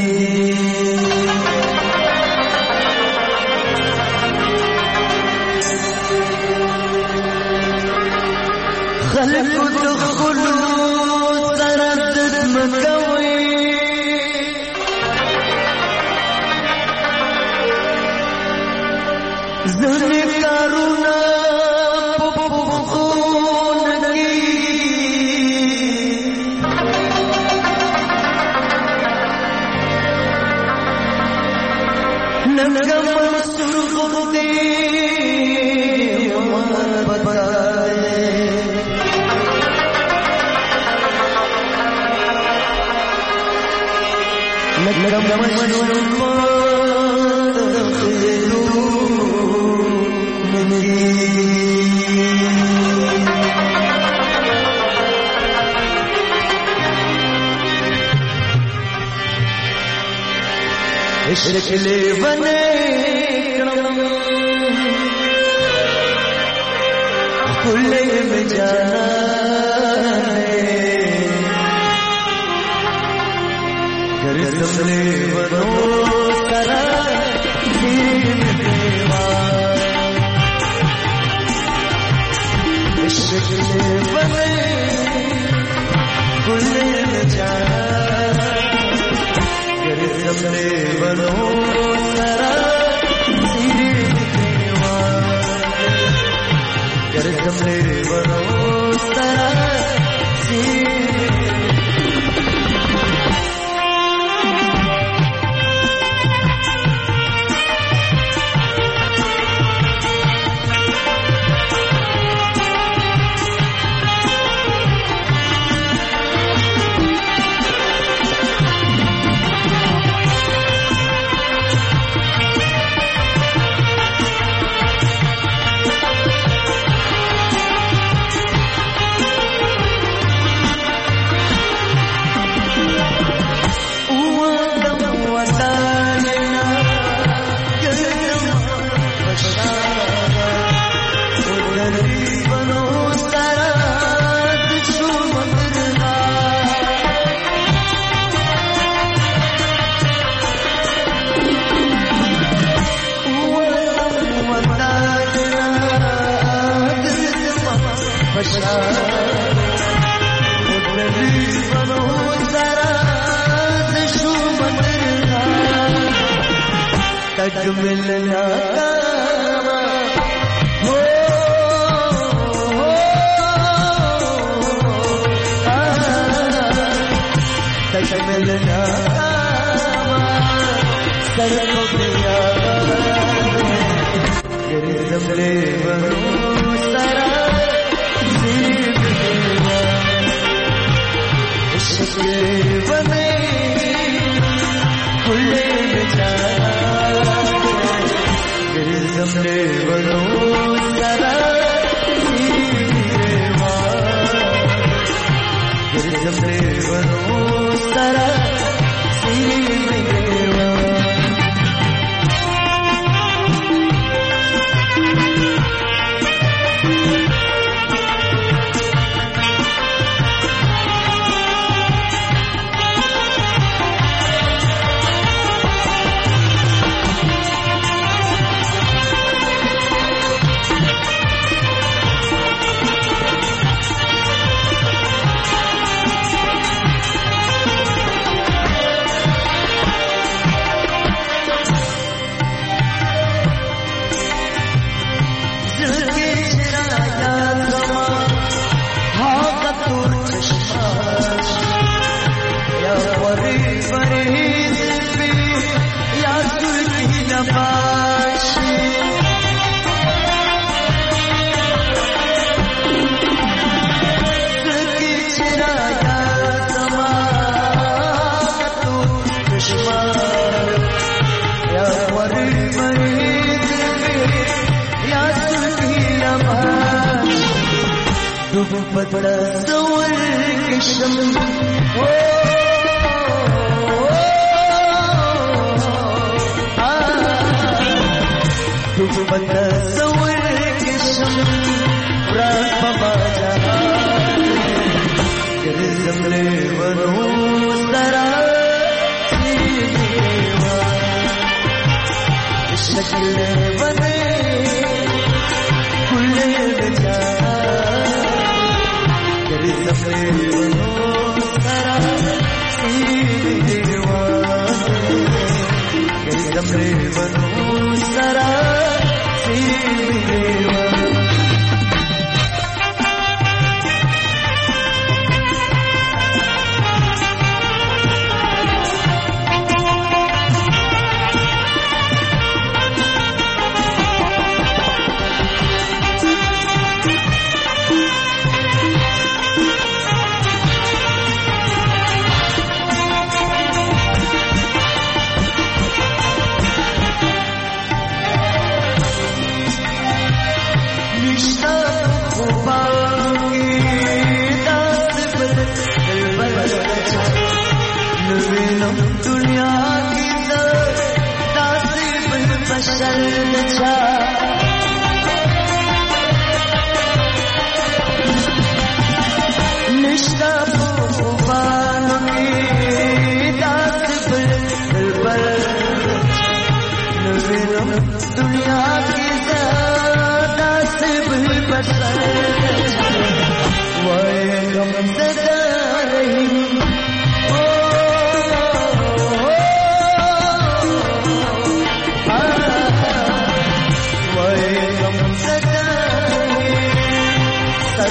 خلقو دخلو تردد مکوی زنی کارونا پپخونگی ننگم منصور خودی ومن بدائے لکم منصور مدخلو منی عشق لیونے کرم کلے میں جانا گرزم لیونو سرا دین دیوان عشق لیونے کلے میں جانا گرزم لیونو سرا دین دیوان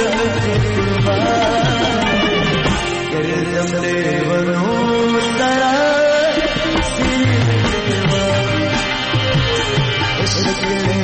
Shakil